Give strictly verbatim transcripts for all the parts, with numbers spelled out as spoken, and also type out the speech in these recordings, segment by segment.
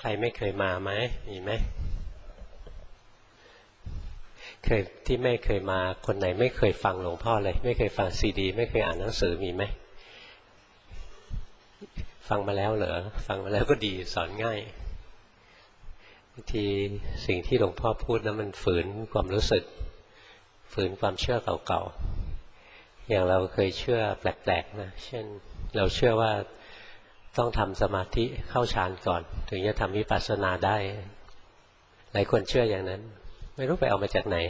รไม่เคยมาไหมมีไหมเคยที่ไม่เคยมาคนไหนไม่เคยฟังหลวงพ่อเลยไม่เคยฟังซีดีไม่เคยอ่านหนังสือมีไหมฟังมาแล้วเหรอฟังมาแล้วก็ดีสอนง่ายบางทีสิ่งที่หลวงพ่อพูดนะมันฝืนความรู้สึกฝืนความเชื่อเก่าๆอย่างเราเคยเชื่อแปลกๆนะเช่นเราเชื่อว่าต้องทำสมาธิเข้าฌานก่อนถึงจะทำวิปัสสนาได้หลายคนเชื่ออย่างนั้นไม่รู้ไปเอามาจากไหน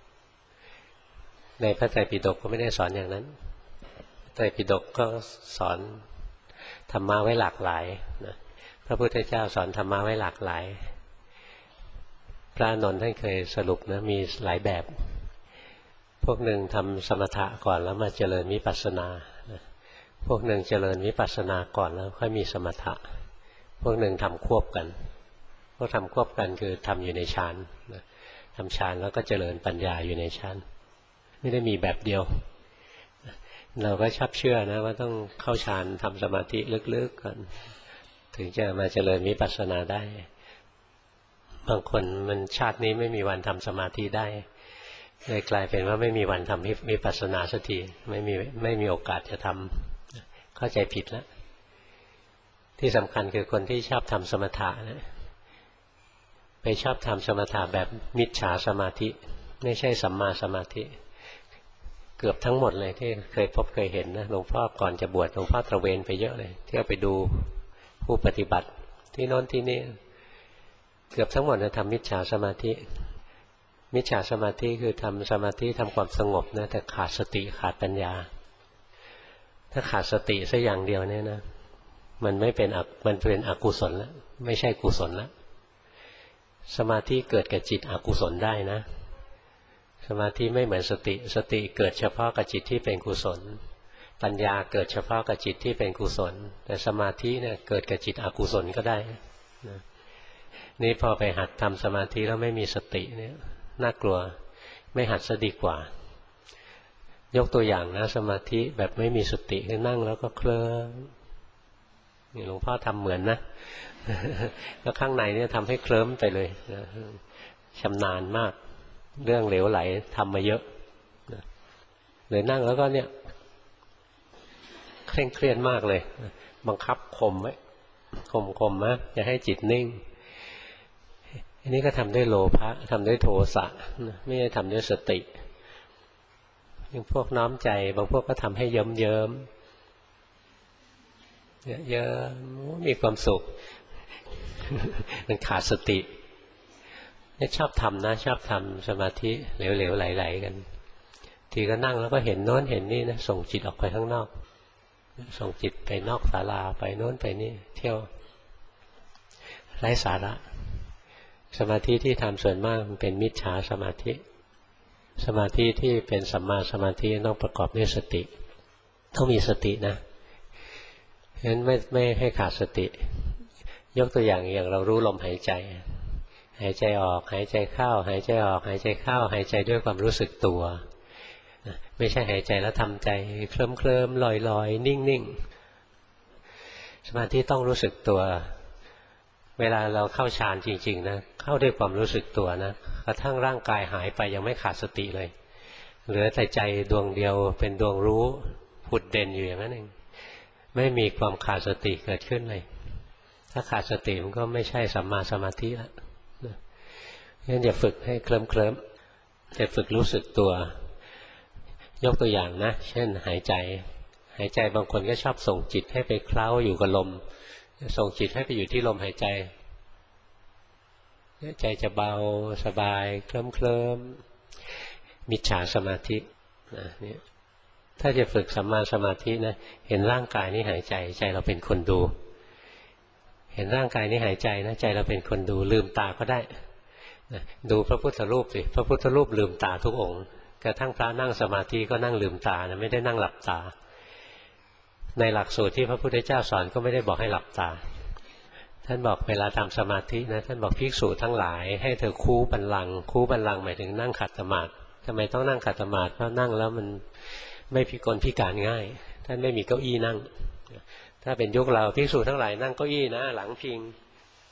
ในพระไตรปิฎกก็ไม่ได้สอนอย่างนั้นไตรปิฎกก็สอนธรรมะไว้หลากหลายนะพระพุทธเจ้าสอนธรรมะไว้หลากหลายพระอานนท์ท่านเคยสรุปนะมีหลายแบบพวกหนึ่งทำสมถะก่อนแล้วมาเจริญวิปัสสนาพวกหนึ่งเจริญวิปัสสนาก่อนแล้วค่อยมีสมถะพวกหนึ่งทำควบกันพวกทำควบกันคือทำอยู่ในฌานทำฌานแล้วก็เจริญปัญญาอยู่ในฌานไม่ได้มีแบบเดียวเราก็ชอบเชื่อนะว่าต้องเข้าฌานทำสมาธิลึกๆก่อนถึงจะมาเจริญวิปัสสนาได้บางคนมันชาตินี้ไม่มีวันทำสมาธิได้เลยกลายเป็นว่าไม่มีวันทำวิปัสสนาสักทีไม่มีไม่มีโอกาสจะทำเข้าใจผิดแล้วที่สำคัญคือคนที่ชอบทำสมถะนะไปชอบทำสมถะแบบมิจฉาสมาธิไม่ใช่สัมมาสมาธิเกือบทั้งหมดเลยที่เคยพบเคยเห็นนะหลวงพ่อก่อนจะบวชหลวงพ่อตระเวนไปเยอะเลยเที่ยวไปดูผู้ปฏิบัติที่โน้นที่นี่เกือบทั้งหมดนะทำมิจฉาสมาธิมิจฉาสมาธิคือทำสมาธิทำความสงบนะแต่ขาดสติขาดปัญญาถ้าขาดสติสักอย่างเดียวเนี่ยนะมันไม่เป็นมันเป็นอกุศลแล้วไม่ใช่กุศลแล้วสมาธิเกิดกับจิตอกุศลได้นะสมาธิไม่เหมือนสติสติเกิดเฉพาะกับจิตที่เป็นกุศลปัญญาเกิดเฉพาะกับจิตที่เป็นกุศลแต่สมาธิเนี่ยเกิดกับจิตอกุศลก็ได้นะนี่พอไปหัดทำสมาธิแล้วไม่มีสติเนี่ยน่ากลัวไม่หัดซะดีกว่ายกตัวอย่างนะสมาธิแบบไม่มีสตินั่งแล้วก็เคลิ้มนี่หลวงพ่อทำเหมือนนะแล้วข้างในเนี่ยทำให้เคลิ้มไปเลยนะชำนาญมากเรื่องเหลวไหลทำมาเยอะนะเลยนั่งแล้วก็เนี่ยเคร่งเครียดมากเลยบังคับข่มไว้ข่มข่มนะอย่าให้จิตนิ่งอันนี้ก็ทำด้วยโลภะทำด้วยโทสะไม่ได้ทำด้วยสติอย่างพวกน้อมใจบางพวกก็ทำให้เยิ้มเยิ้มเยอะๆมีความสุขมันขาดสตินี่ชอบทำนะชอบทำสมาธิเหลวๆไหลๆกันทีก็นั่งแล้วก็เห็นโน้นเห็นนี่นะส่งจิตออกไปข้างนอกส่งจิตไปนอกศาลาไปโน้นไปนี่เที่ยวไร้สาระสมาธิที่ทำส่วนมากมันเป็นมิจฉาสมาธิสมาธิที่เป็นสัมมาสมาธิต้องประกอบด้วยสติต้องมีสตินะฉะนั้นไม่ไม่ให้ขาดสติยกตัวอย่างอย่างเรารู้ลมหายใจหายใจออกหายใจเข้าหายใจออกหายใจเข้าหายใจด้วยความรู้สึกตัวไม่ใช่หายใจแล้วทำใจเคลิ้มเคลิ้มลอยลอยนิ่งนิ่งสมาธิต้องรู้สึกตัวเวลาเราเข้าฌานจริงๆนะเข้าด้วยความรู้สึกตัวนะกระทั่งร่างกายหายไปยังไม่ขาดสติเลยเหลือแต่ใจดวงเดียวเป็นดวงรู้ผุดเด่นอยู่อย่างนั้นเองไม่มีความขาดสติเกิดขึ้นเลยถ้าขาดสติมันก็ไม่ใช่สัมมาสมาธิแล้วงั้นอย่าฝึกให้เคลิ้มเคลิ้มแต่ฝึกรู้สึกตัวยกตัวอย่างนะเช่นหายใจหายใจบางคนก็ชอบส่งจิตให้ไปเคล้าอยู่กับลมส่งจิตให้ไปอยู่ที่ลมหายใจใจจะเบาสบายเคลิ้มเคลิ้มมิจฉาสมาธินะนี่ถ้าจะฝึกสัมมาสมาธินะเห็นร่างกายนี้หายใจใจเราเป็นคนดูเห็นร่างกายนี้หายใจนะใจเราเป็นคนดูลืมตาก็ได้นะดูพระพุทธรูปสิพระพุทธรูปลืมตาทุกองค์กระทั่งพระนั่งสมาธิก็นั่งลืมตานะไม่ได้นั่งหลับตาในหลักสูตรที่พระพุทธเจ้าสอนก็ไม่ได้บอกให้หลับตาท่านบอกเวลาทำสมาธินะท่านบอกภิกษุทั้งหลายให้เธอคูบัลลังก์คูบัลลังก์หมายถึงนั่งขัดสมาธิทำไมต้องนั่งขัดสมาธิเพราะนั่งแล้วมันไม่พิกลพิการง่ายท่านไม่มีเก้าอี้นั่งถ้าเป็นยุคเราภิกษุทั้งหลายนั่งเก้าอี้นะหลังพิง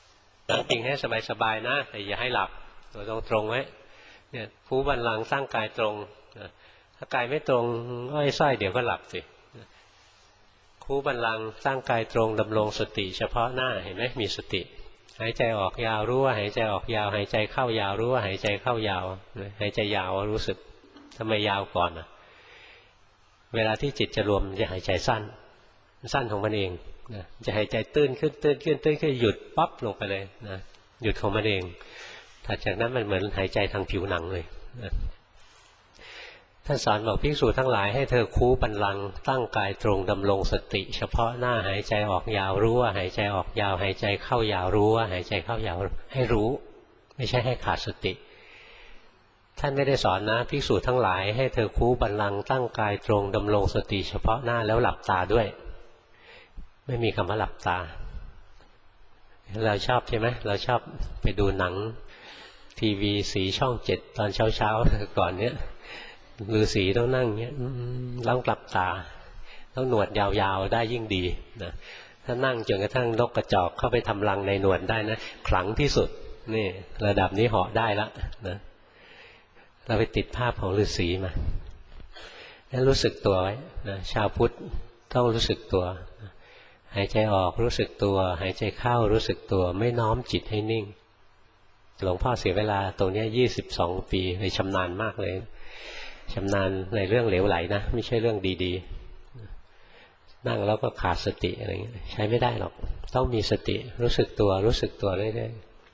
นั่งพิงให้สบายๆนะแต่อย่าให้หลับตัวตรงๆไว้เนี่ยคูบัลลังก์ตั้งกายตรงถ้ากายไม่ตรงอ้อยส้อยเดี๋ยวก็หลับสิคูบัลลังก์ตั้งกายตรงดำรงสติเฉพาะหน้าเห็นไหมมีสติหายใจออกยาวรู้ว่าหายใจออกยาวหายใจเข้ายาวรู้ว่าหายใจเข้ายาวหายใจยาวรู้สึกทำไมยาวก่อนอ่ะเวลาที่จิตจะรวมจะหายใจสั้นสั้นของมันเองนะจะหายใจตื้นขึ้นตื้นขึ้นตื้นขึ้นหยุดปั๊บลงไปเลยนะหยุดของมันเองถัดจากนั้นมันเหมือนหายใจทางผิวหนังเลยนะท่านสอนบอกภิกษุทั้งหลายให้เธอคูบัลลังก์ตั้งกายตรงดำรงสติเฉพาะหน้าหายใจออกยาวรู้ว่าหายใจออกยาวหายใจเข้ายาวรู้ว่าหายใจเข้ายาวให้รู้ไม่ใช่ให้ขาดสติท่านไม่ได้สอนนะภิกษุทั้งหลายให้เธอคูบัลลังก์ตั้งกายตรงดำรงสติเฉพาะหน้าแล้วหลับตาด้วยไม่มีคำว่าหลับตาเราชอบใช่ไหมเราชอบไปดูหนังทีวีสีช่องเจ็ดตอนเช้าๆก่อนเนี้ยฤาษีต้องนั่งเงี้ยต้องหลับตาต้องหนวดยาวๆได้ยิ่งดีนะถ้านั่งจนกระทั่งนกกระจอกเข้าไปทำรังในหนวดได้นะขลังที่สุดนี่ระดับนี้เหาะได้ละนะเราไปติดภาพของฤาษีมาแล้วรู้สึกตัวไว้นะชาวพุทธต้องรู้สึกตัวหายใจออกรู้สึกตัวหายใจเข้ารู้สึกตัวไม่น้อมจิตให้นิ่งหลวงพ่อเสียเวลาตรงนี้ยี่สิบสองปีเลยชำนาญมากเลยชำนาญในเรื่องเหลวไหลนะไม่ใช่เรื่องดีๆนั่งแล้วก็ขาดสติอะไรเงี้ยใช้ไม่ได้หรอกต้องมีสติรู้สึกตัวรู้สึกตัวเรื่อย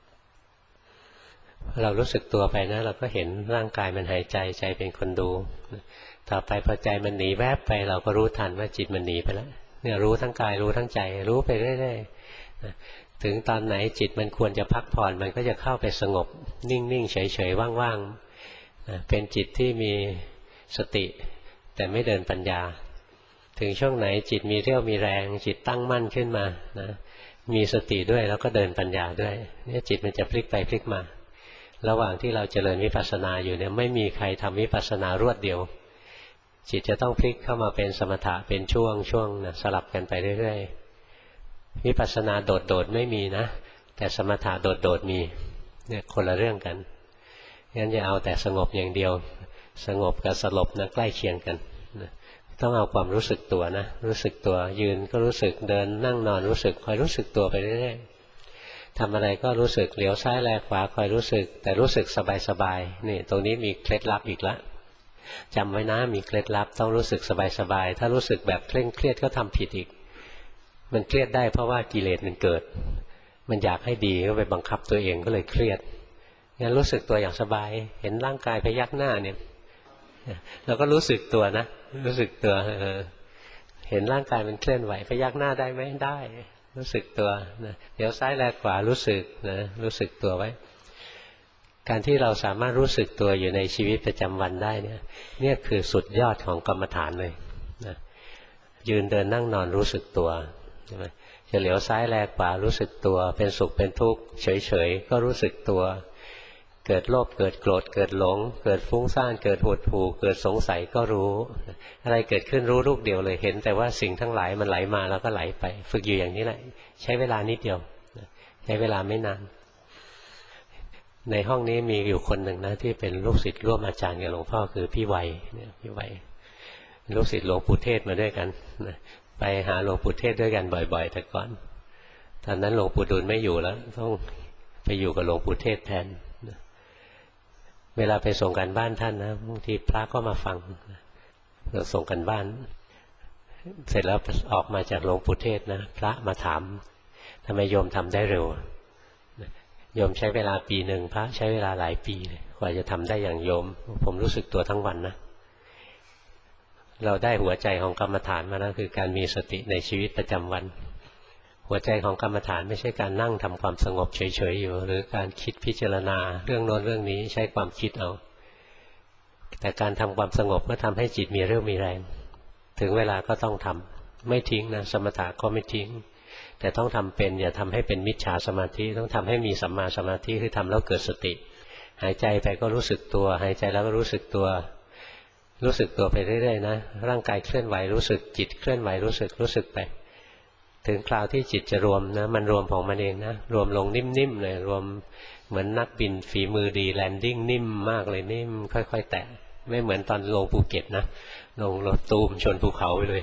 ๆเรารู้สึกตัวไปนะเราก็เห็นร่างกายมันหายใจใจเป็นคนดูต่อไปพอใจมันหนีแวบไปเราก็รู้ทันว่าจิตมันหนีไปแล้วเนี่ยรู้ทั้งกายรู้ทั้งใจรู้ไปเรื่อยๆถึงตอนไหนจิตมันควรจะพักผ่อนมันก็จะเข้าไปสงบนิ่งๆเฉยๆว่างๆเป็นจิตที่มีสติแต่ไม่เดินปัญญาถึงช่วงไหนจิตมีเรี่ยวมีแรงจิตตั้งมั่นขึ้นมานะมีสติด้วยแล้วก็เดินปัญญาด้วยเนี่ยจิตมันจะพลิกไปพลิกมาระหว่างที่เราเจริญวิปัสสนาอยู่เนี่ยไม่มีใครทำวิปัสสนารวดเดียวจิตจะต้องพลิกเข้ามาเป็นสมถะเป็นช่วงช่วงนะสลับกันไปเรื่อยๆวิปัสสนาโดดๆไม่มีนะแต่สมถะโดดๆมีเนี่ยคนละเรื่องกันงั้นจะเอาแต่สงบอย่างเดียวสงบกับสลบนะใกล้เคียงกันนะต้องเอาความรู้สึกตัวนะรู้สึกตัวยืนก็รู้สึกเดินนั่งนอนรู้สึกคอยรู้สึกตัวไปเรื่อยๆทำอะไรก็รู้สึกเหลียวซ้ายแลขวาคอยรู้สึกแต่รู้สึกสบายๆนี่ตรงนี้มีเคล็ดลับอีกแล้วจำไว้นะมีเคล็ดลับต้องรู้สึกสบายๆถ้ารู้สึกแบบเคร่งเครียดก็ทำผิดอีกมันเครียดได้เพราะว่ากิเลสมันเกิดมันอยากให้ดีก็ไปบังคับตัวเองก็เลยเครียดงั้นรู้สึกตัวอย่างสบายเห็นร่างกายพยักหน้าเนี่ยเราก็รู้สึกตัวนะรู้สึกตัวเห็นร่างกายมันเคลื่อนไหวพยักหน้าได้ไหมได้รู้สึกตัวนะเดี๋ยวซ้ายแลขวารู้สึกนะรู้สึกตัวไว้การที่เราสามารถรู้สึกตัวอยู่ในชีวิตประจำวันได้เนี่ยเนี่ยคือสุดยอดของกรรมฐานเลยนะยืนเดินนั่งนอนรู้สึกตัวใช่ไหมจะเหลียวซ้ายแลขวารู้สึกตัวเป็นสุขเป็นทุกข์เฉยๆก็รู้สึกตัวเกิดโลภเกิดโกรธเกิดหลงเกิดฟุ้งซ่านเกิดหดหู่เกิดสงสัยก็รู้อะไรเกิดขึ้นรู้ลูกเดียวเลยเห็นแต่ว่าสิ่งทั้งหลายมันไหลมาแล้วก็ไหลไปฝึกอยู่อย่างนี้แหละใช้เวลานิดเดียวใช้เวลาไม่นานในห้องนี้มีอยู่คนหนึ่งนะที่เป็นลูกศิษย์ร่วมอาจารย์กับหลวงพ่อคือพี่ไวเนี่ยพี่ไวลูกศิษย์หลวงปู่เทศมาด้วยกันไปหาหลวงปู่เทศด้วยกันบ่อยๆแต่ก่อนตอนนั้นหลวงปู่ดูลไม่อยู่แล้วต้องไปอยู่กับหลวงปู่เทศแทนเวลาไปส่งกันบ้านท่านนะบางทีพระก็มาฟังเราส่งกันบ้านเสร็จแล้วออกมาจากหลวงปู่เทศนะพระมาถามทำไมโยมทำได้เร็วโยมใช้เวลาปีหนึ่งพระใช้เวลาหลายปีเลยกว่าจะทำได้อย่างโยมผมรู้สึกตัวทั้งวันนะเราได้หัวใจของกรรมฐานมาแล้วคือการมีสติในชีวิตประจำวันหัวใจของกรรมฐานไม่ใช่การนั่งทำความสงบเฉยๆอยู่หรือการคิดพิจารณาเรื่องโน้นเรื่องนี้ใช้ความคิดเอาแต่การทำความสงบก็ทำให้จิตมีเรี่ยวมีแรงถึงเวลาก็ต้องทำไม่ทิ้งนะสมถะก็ไม่ทิ้งแต่ต้องทำเป็นอย่าทำให้เป็นมิจฉาสมาธิต้องทำให้มีสัมมาสมาธิคือทำแล้วเกิดสติหายใจไปก็รู้สึกตัวหายใจแล้วก็รู้สึกตัวรู้สึกตัวไปเรื่อยๆนะร่างกายเคลื่อนไหวรู้สึกจิตเคลื่อนไหวรู้สึกรู้สึกไปถึงคราวที่จิตจะรวมนะมันรวมของมันเองนะรวมลงนิ่มๆเลยรวมเหมือนนักบินฝีมือดีแลนดิ้งนิ่มมากเลยนิ่มค่อยๆแตะไม่เหมือนตอนลงภูเก็ตนะลงรถตูมชนภูเขาไปเลย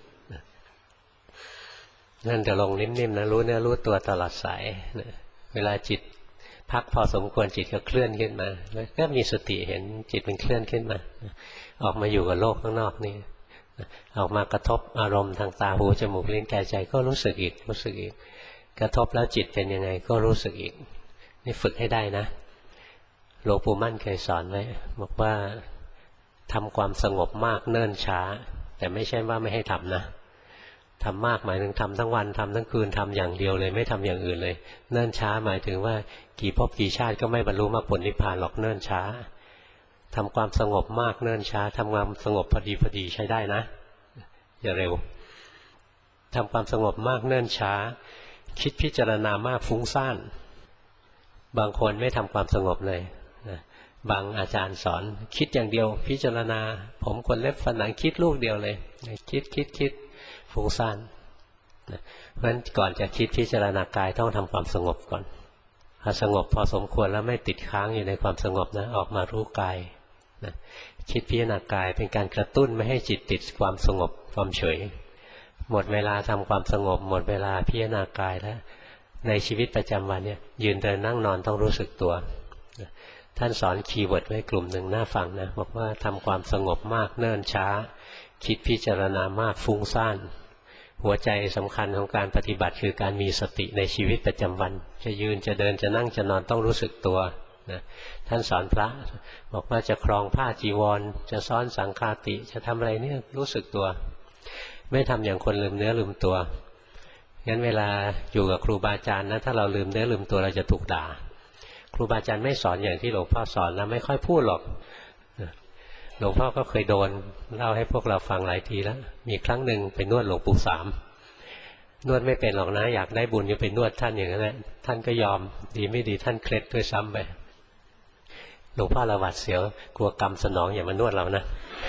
นั่นจะลงนิ่มๆนะรู้เนื้อรู้ตัวตลอดสายเวลาจิตพักพอสมควรจิตก็เคลื่อนขึ้นมาแล้วก็มีสติเห็นจิตมันเคลื่อนขึ้นมาออกมาอยู่กับโลกข้างนอกนี่ออกมากระทบอารมณ์ทางตาหูจมูกลิ้นกายใจก็รู้สึกอีกรู้สึกอีกกระทบแล้วจิตเป็นยังไงก็รู้สึกอีกนี่ฝึกให้ได้นะหลวงปู่มั่นเคยสอนไว้บอกว่าทำความสงบมากเนิ่นช้าแต่ไม่ใช่ว่าไม่ให้ทำนะทำมากหมายถึงทำทั้งวันทำทั้งคืนทำอย่างเดียวเลยไม่ทำอย่างอื่นเลยเนิ่นช้าหมายถึงว่ากี่ภพกี่ชาติก็ไม่บรรลุมรรคผลนิพพานหรอกเนิ่นช้าทำความสงบมากเนิ่นช้าทำความสงบพอดีพอดีใช้ได้นะอย่าเร็วทำความสงบมากเนิ่นช้าคิดพิจารณามากฟุ้งซ่านบางคนไม่ทำความสงบเลยนะบางอาจารย์สอนคิดอย่างเดียวพิจารณาผมขนเล็บฝันหนังคิดลูกเดียวเลยคิดคิดคิดฟุ้งซ่านนะเพราะฉะนั้นก่อนจะคิดพิจารณากายต้องทำความสงบก่อนพอสงบพอสมควรแล้วไม่ติดค้างอยู่ในความสงบนะออกมารู้กายนะคิดพิจารณากายเป็นการกระตุ้นไม่ให้จิตติดความสงบความเฉยหมดเวลาทำความสงบหมดเวลาพิจารณากายแล้วในชีวิตประจำวันเนี่ยยืนเดินนั่งนอนต้องรู้สึกตัวท่านสอนคีย์เวิร์ดไว้กลุ่มหนึ่งน่าฟังนะบอกว่าทำความสงบมากเนิ่นช้าคิดพิจารณามากฟุ้งซ่านหัวใจสำคัญของการปฏิบัติคือการมีสติในชีวิตประจำวันจะยืนจะเดินจะนั่งจะนอนต้องรู้สึกตัวนะท่านสอนพระบอกว่าจะครองผ้าจีวรจะซ้อนสังฆาติจะทำอะไรเนี่ยรู้สึกตัวไม่ทำอย่างคนลืมเนื้อลืมตัวงั้นเวลาอยู่กับครูบาอาจารย์นะถ้าเราลืมเนื้อลืมตัวเราจะถูกด่าครูบาอาจารย์ไม่สอนอย่างที่หลวงพ่อสอนนะไม่ค่อยพูดหรอกหลวงพ่อก็เคยโดนเล่าให้พวกเราฟังหลายทีแล้วมีครั้งหนึ่งไปนวดหลวงปู่สามนวดไม่เป็นหรอกนะอยากได้บุญก็ไปนวดท่านอย่างนั้นแหละท่านก็ยอมดีไม่ดีท่านเคล็ดด้วยซ้ำไปหลวงพ่อระวัดเสียวกลัวกรรมสนองอย่ามานวดเรานะ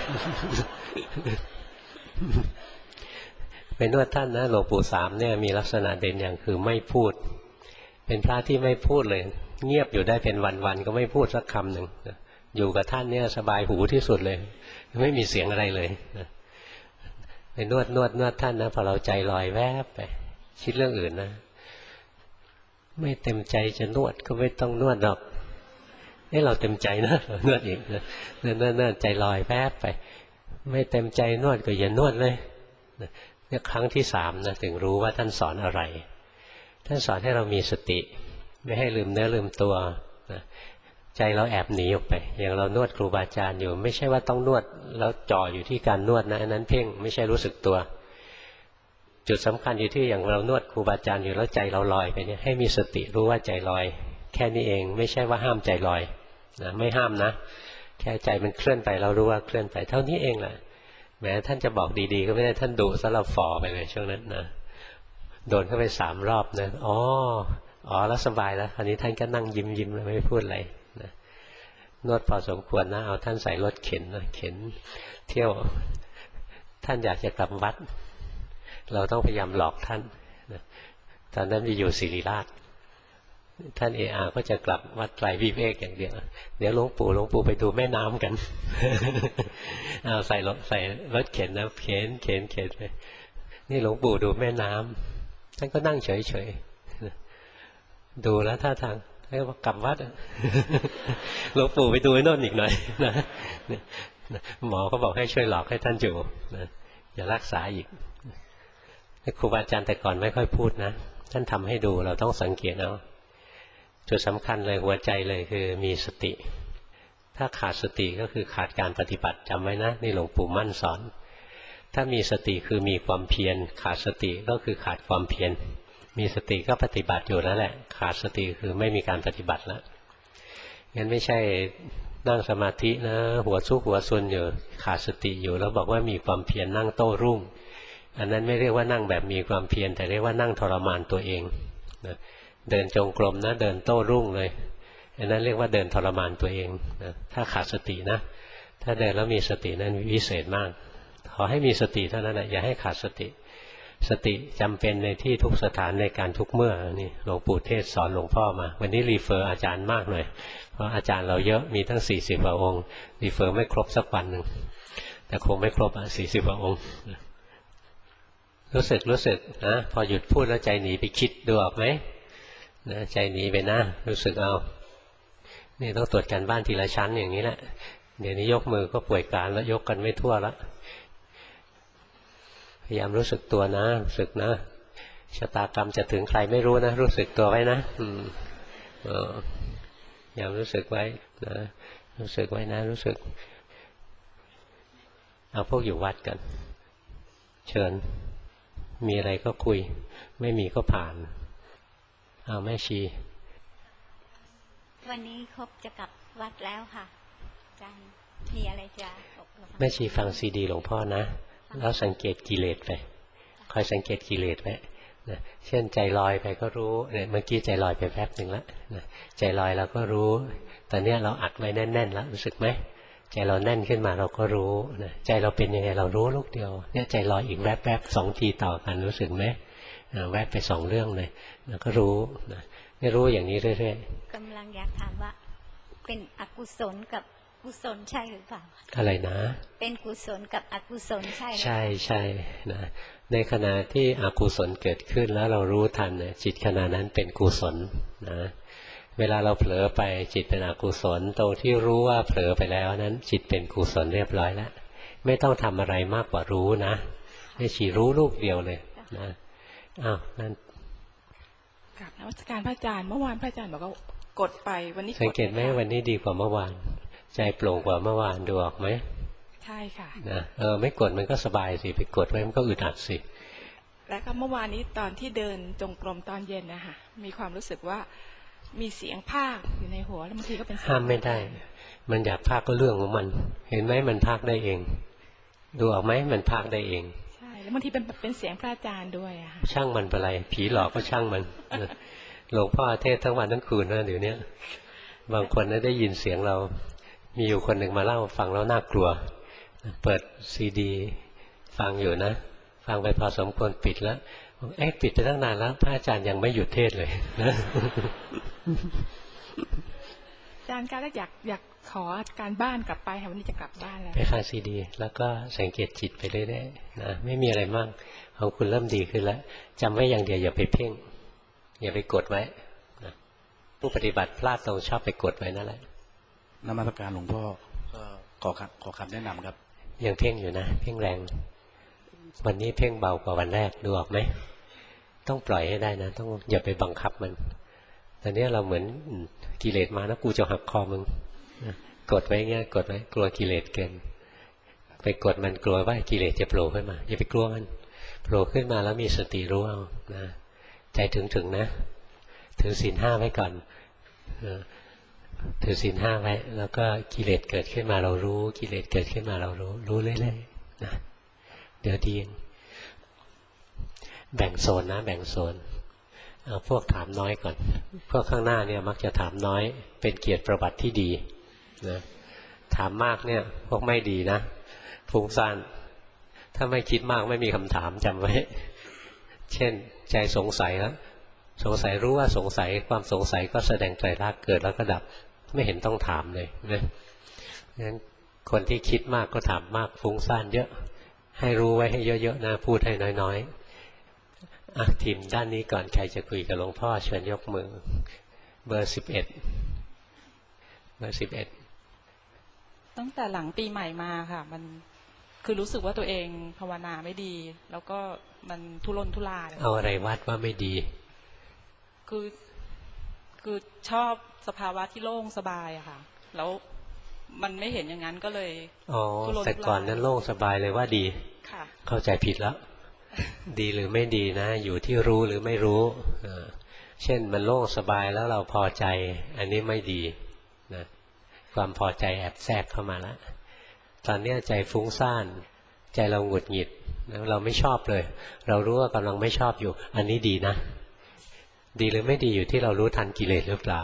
ไปนวดท่านนะหลวงปู่สามเนี่ยมีลักษณะเด่นอย่างคือไม่พูดเป็นพระที่ไม่พูดเลยเงียบอยู่ได้เป็นวันๆก็ไม่พูดสักคำหนึ่งอยู่กับท่านเนี่ยสบายหูที่สุดเลยไม่มีเสียงอะไรเลยไปนวดนวดนวดท่านนะพอเราใจลอยแวบไปคิดเรื่องอื่นนะไม่เต็มใจจะนวดก็ไม่ต้องนวดหรอกนี่เราเต็มใจนะนวดอีกนะนวดนวดใจลอยแวบไปไม่เต็มใจนวดก็อย่านวดเลยเนี่ยครั้งที่สามนะถึงรู้ว่าท่านสอนอะไรท่านสอนให้เรามีสติไม่ให้ลืมเนื้อลืมตัวนะใจเราแอบหนีออกไปอย่างเรานวดครูบาอาจารย์อยู่ไม่ใช่ว่าต้องนวดแล้วจ่ออยู่ที่การนวดนะอันนั้นเพ่งไม่ใช่รู้สึกตัวจุดสำคัญอยู่ที่อย่างเรานวดครูบาอาจารย์อยู่แล้วใจเราลอยไปเนี่ยให้มีสติรู้ว่าใจลอยแค่นี้เองไม่ใช่ว่าห้ามใจลอยนะไม่ห้ามนะแค่ใจมันเคลื่อนไปเรารู้ว่าเคลื่อนไปเท่านี้เองแหละแม้ท่านจะบอกดีๆก็ไม่ได้ท่านดุซะเราฝ่อไปเลยช่วงนั้นนะโดนเข้าไปสามรอบนะอ๋ออ๋อแล้วสบายแล้วคราวนี้ท่านก็นั่งยิ้มยิ้มแล้วไม่พูดอะไรนะนวดพอสมควรนะเอาท่านใส่รถเข็นนะเข็นเที่ยวท่านอยากจะกลับวัดเราต้องพยายามหลอกท่านนะตอนนั้นไปอยู่ศิริราชท่านเออาก็จะกลับวัดไตรวิเวกอย่างเดียวเดี๋ยวหลวงปู่หลวงปู่ไปดูแม่น้ำกัน เอาใส่รถใส่รถเข็นนะเข็นเข็นเข็นไปนี่หลวงปู่ดูแม่น้ำท่านก็นั่งเฉยๆดูแล้วท่าทางให้ว่ากลับวัด หลวงปู่ไปดูไอ้โน่นอีกหน่อยนะหมอก็บอกให้ช่วยหลอกให้ท่านอยู่นะอย่ารักษาอีกครูบาอาจารย์แต่ก่อนไม่ค่อยพูดนะท่านทำให้ดูเราต้องสังเกตเอาจุดสำคัญเลยหัวใจเลยคือมีสติถ้าขาดสติก็คือขาดการปฏิบัติจำไว้นะนี่หลวงปู่มั่นสอนถ้ามีสติคือมีความเพียรขาดสติก็คือขาดความเพียรมีสติก็ปฏิบัติอยู่แล้วแหละขาดสติคือไม่มีการปฏิบัติแล้วงั้นไม่ใช่นั่งสมาธินะหัวซุกหัวซุนอยู่ขาดสติอยู่แล้วบอกว่ามีความเพียรนั่งโต้รุ่งอันนั้นไม่เรียกว่านั่งแบบมีความเพียรแต่เรียกว่านั่งทรมานตัวเองนะเดินจงกรมนะเดินโต้รุ่งเลยอันนั้นเรียกว่าเดินทรมานตัวเองนะถ้าขาดสตินะถ้าเดินแล้วมีสตินั้นวิเศษมากขอให้มีสติเท่านั้นนะอย่าให้ขาดสติสติจำเป็นในที่ทุกสถานในการทุกเมื่อนี่หลวงปู่เทศสอนหลวงพ่อมาวันนี้รีเฟอร์อาจารย์มากหน่อยเพราะอาจารย์เราเยอะมีทั้งสี่สิบกว่าองค์รีเฟอร์ไม่ครบสักวันหนึ่งแต่คงไม่ครบอ่ะสี่สิบกว่าองค์รู้สึกรู้สึกนะพอหยุดพูดแล้วใจหนีไปคิดดูออกไหมนะใจหนีไปนะรู้สึกเอานี่ต้องตรวจการบ้านทีละชั้นอย่างนี้แหละเดี๋ยวนี้ยกมือก็ป่วยการแล้วยกกันไม่ทั่วแล้วพยายามรู้สึกตัวนะรู้สึกนะชะตากรรมจะถึงใครไม่รู้นะรู้สึกตัวไว้นะอืมเออพยายามรู้สึกไว้นะรู้สึกไว้นะรู้สึกเอาพวกอยู่วัดกันเชิญมีอะไรก็คุยไม่มีก็ผ่านเอาแม่ชีวันนี้ครบจะกลับวัดแล้วค่ะอาจารย์มีอะไรจะแม่ชีฟังซีดีหลวงพ่อนะแล้วสังเกตกิเลสไปคอยสังเกตกิเลสไว้นะเช่นใจลอยไปก็รู้เนี่ยเมื่อกี้ใจลอยไปแป๊บหนึ่งแล้วนะใจลอยเราก็รู้ตอนนี้เราอัดไว้แน่นๆแล้วรู้สึกไหมใจเราแน่นขึ้นมาเราก็รู้นะใจเราเป็นยังไงเรารู้ลูกเดียวเนี่ยใจลอยอีกแวบๆสองทีต่อกันรู้สึกไหมแวบไปสองเรื่องเลยแล้วก็รู้นะไม่รู้อย่างนี้เรื่อยๆกำลังอยากถามว่าเป็นอกุศลกับกุศลใช่หรือเปล่าอะไรนะเป็นกุศลกับอกุศลใช่ใช่ใช่นะในขณะที่อกุศลเกิดขึ้นแล้วเรารู้ทันเนี่ยจิตขณะนั้นเป็นกุศลนะเวลาเราเผลอไปจิตเป็นอกุศลตรงที่รู้ว่าเผลอไปแล้วนั้นจิตเป็นกุศลเรียบร้อยแล้วไม่ต้องทำอะไรมากกว่ารู้นะไม่ฉีรู้ลูกเดียวเลยนะอ้าวนั่นกราบนมัสการพระอาจารย์เมื่อวานพระอาจารย์บอกว่ากดไปวันนี้สังเกตไหมวันนี้ดีกว่าเมื่อวานใจโปร่งกว่าเมื่อวานดูออกไหมใช่ค่ะนะเออไม่กดมันก็สบายสิไปกดไว้มันก็อึดอัดสิแล้วก็เมื่อวานนี้ตอนที่เดินจงกรมตอนเย็นนะคะมีความรู้สึกว่ามีเสียงภาคอยู่ในหัวแล้วบางทีก็เป็นห้ามไม่ได้มันอยากภาคก็เรื่องของมันเห็นไหมมันภาคได้เองดูออกไหมมันภาคได้เองใช่แล้วบางทีเป็นเป็นเสียงพระอาจารย์ด้วยอะค่ะช่างมันเป็นไรผีหลอกก็ช่างมันหลวงพ่อเทศทั้งวันทั้งคืนนะเดี๋ยวนี้บางคนได้ยินเสียงเรามีอยู่คนหนึ่งมาเล่าฟังแล้วน่ากลัวเปิดซีดีฟังอยู่นะฟังไปพอสมควรปิดแล้วเอ๊ะปิดไปตั้งนานแล้วพระอาจารย์ยังไม่หยุดเทศเลยนะอาจารย์ก็อยากอยากขอการบ้านกลับไปค่ะวันนี้จะกลับบ้านแล้วไปฟังซีดีแล้วก็สังเกตจิตไปเรื่อยๆนะไม่มีอะไรมากของคุณเริ่มดีขึ้นแล้วจำไว้อย่างเดียวอย่าไปเพ่งอย่าไปกดไว้นะผู้ปฏิบัติพลาดตรงชอบไปกดไว้นั่นแหละนมัสการหลวงพ่อก็ขอขอคำแนะนำครับยังเพ่งอยู่นะเพ่งแรงวันนี้เพ่งเบากว่าวันแรกดูออกไหมต้องปล่อยให้ได้นะต้องอย่าไปบังคับมันตอนนี้เราเหมือนกิเลสมานะกูจะหักคอมึงกดไว้เงี้ยกดไว้กลัวกิเลสเกินไปกดมันกลัวว่ากิเลสจะโผล่ขึ้นมาอย่าไปกลัวมันโผล่ขึ้นมาแล้วมีสติรู้เอานะใจถึงถึงนะถือศีลห้าไว้ก่อนถือศีลห้าไว้แล้วก็กิเลสเกิดขึ้นมาเรารู้กิเลสเกิดขึ้นมาเรารู้รู้เรื่อยๆนะเดี๋ยวดีแบ่งโซนนะแบ่งโซนเอาพวกถามน้อยก่อนพวกข้างหน้าเนี่ยมักจะถามน้อยเป็นเกียรติประวัติที่ดีนะถามมากเนี่ยพวกไม่ดีนะฟุ้งซ่านถ้าไม่คิดมากไม่มีคำถามจำไว้เช่นใจสงสัยแล้วสงสัยรู้ว่าสงสัยความสงสัยก็แสดงไตรลักษณ์เกิดแล้วก็ดับไม่เห็นต้องถามเลยนะงั้นคนที่คิดมากก็ถามมากฟุ้งซ่านเยอะให้รู้ไว้ให้เยอะๆนะพูดให้น้อยๆอ่ะทีมด้านนี้ก่อนใครจะคุยกับหลวงพ่อเชิญยกมือเบอร์สิบเอ็ดเบอร์สิบเอ็ดตั้งแต่หลังปีใหม่มาค่ะมันคือรู้สึกว่าตัวเองภาวนาไม่ดีแล้วก็มันทุรนทุรายเอาอะไรวัดว่าไม่ดีคือคือชอบสภาวะที่โล่งสบายอะค่ะแล้วมันไม่เห็นอย่างนั้นก็เลยอ๋อแต่ก่อนนั้นโล่งสบายเลยว่าดีค่ะเข้าใจผิดแล้ว ดีหรือไม่ดีนะอยู่ที่รู้หรือไม่รู้เช่นมันโล่งสบายแล้วเราพอใจอันนี้ไม่ดีนะความพอใจแอบแทรกเข้ามาแล้วตอนนี้ใจฟุ้งซ่านใจเราหงุดหงิดเราไม่ชอบเลยเรารู้ว่ากำลังไม่ชอบอยู่อันนี้ดีนะดีหรือไม่ดีอยู่ที่เรารู้ทันกิเลสหรือเปล่า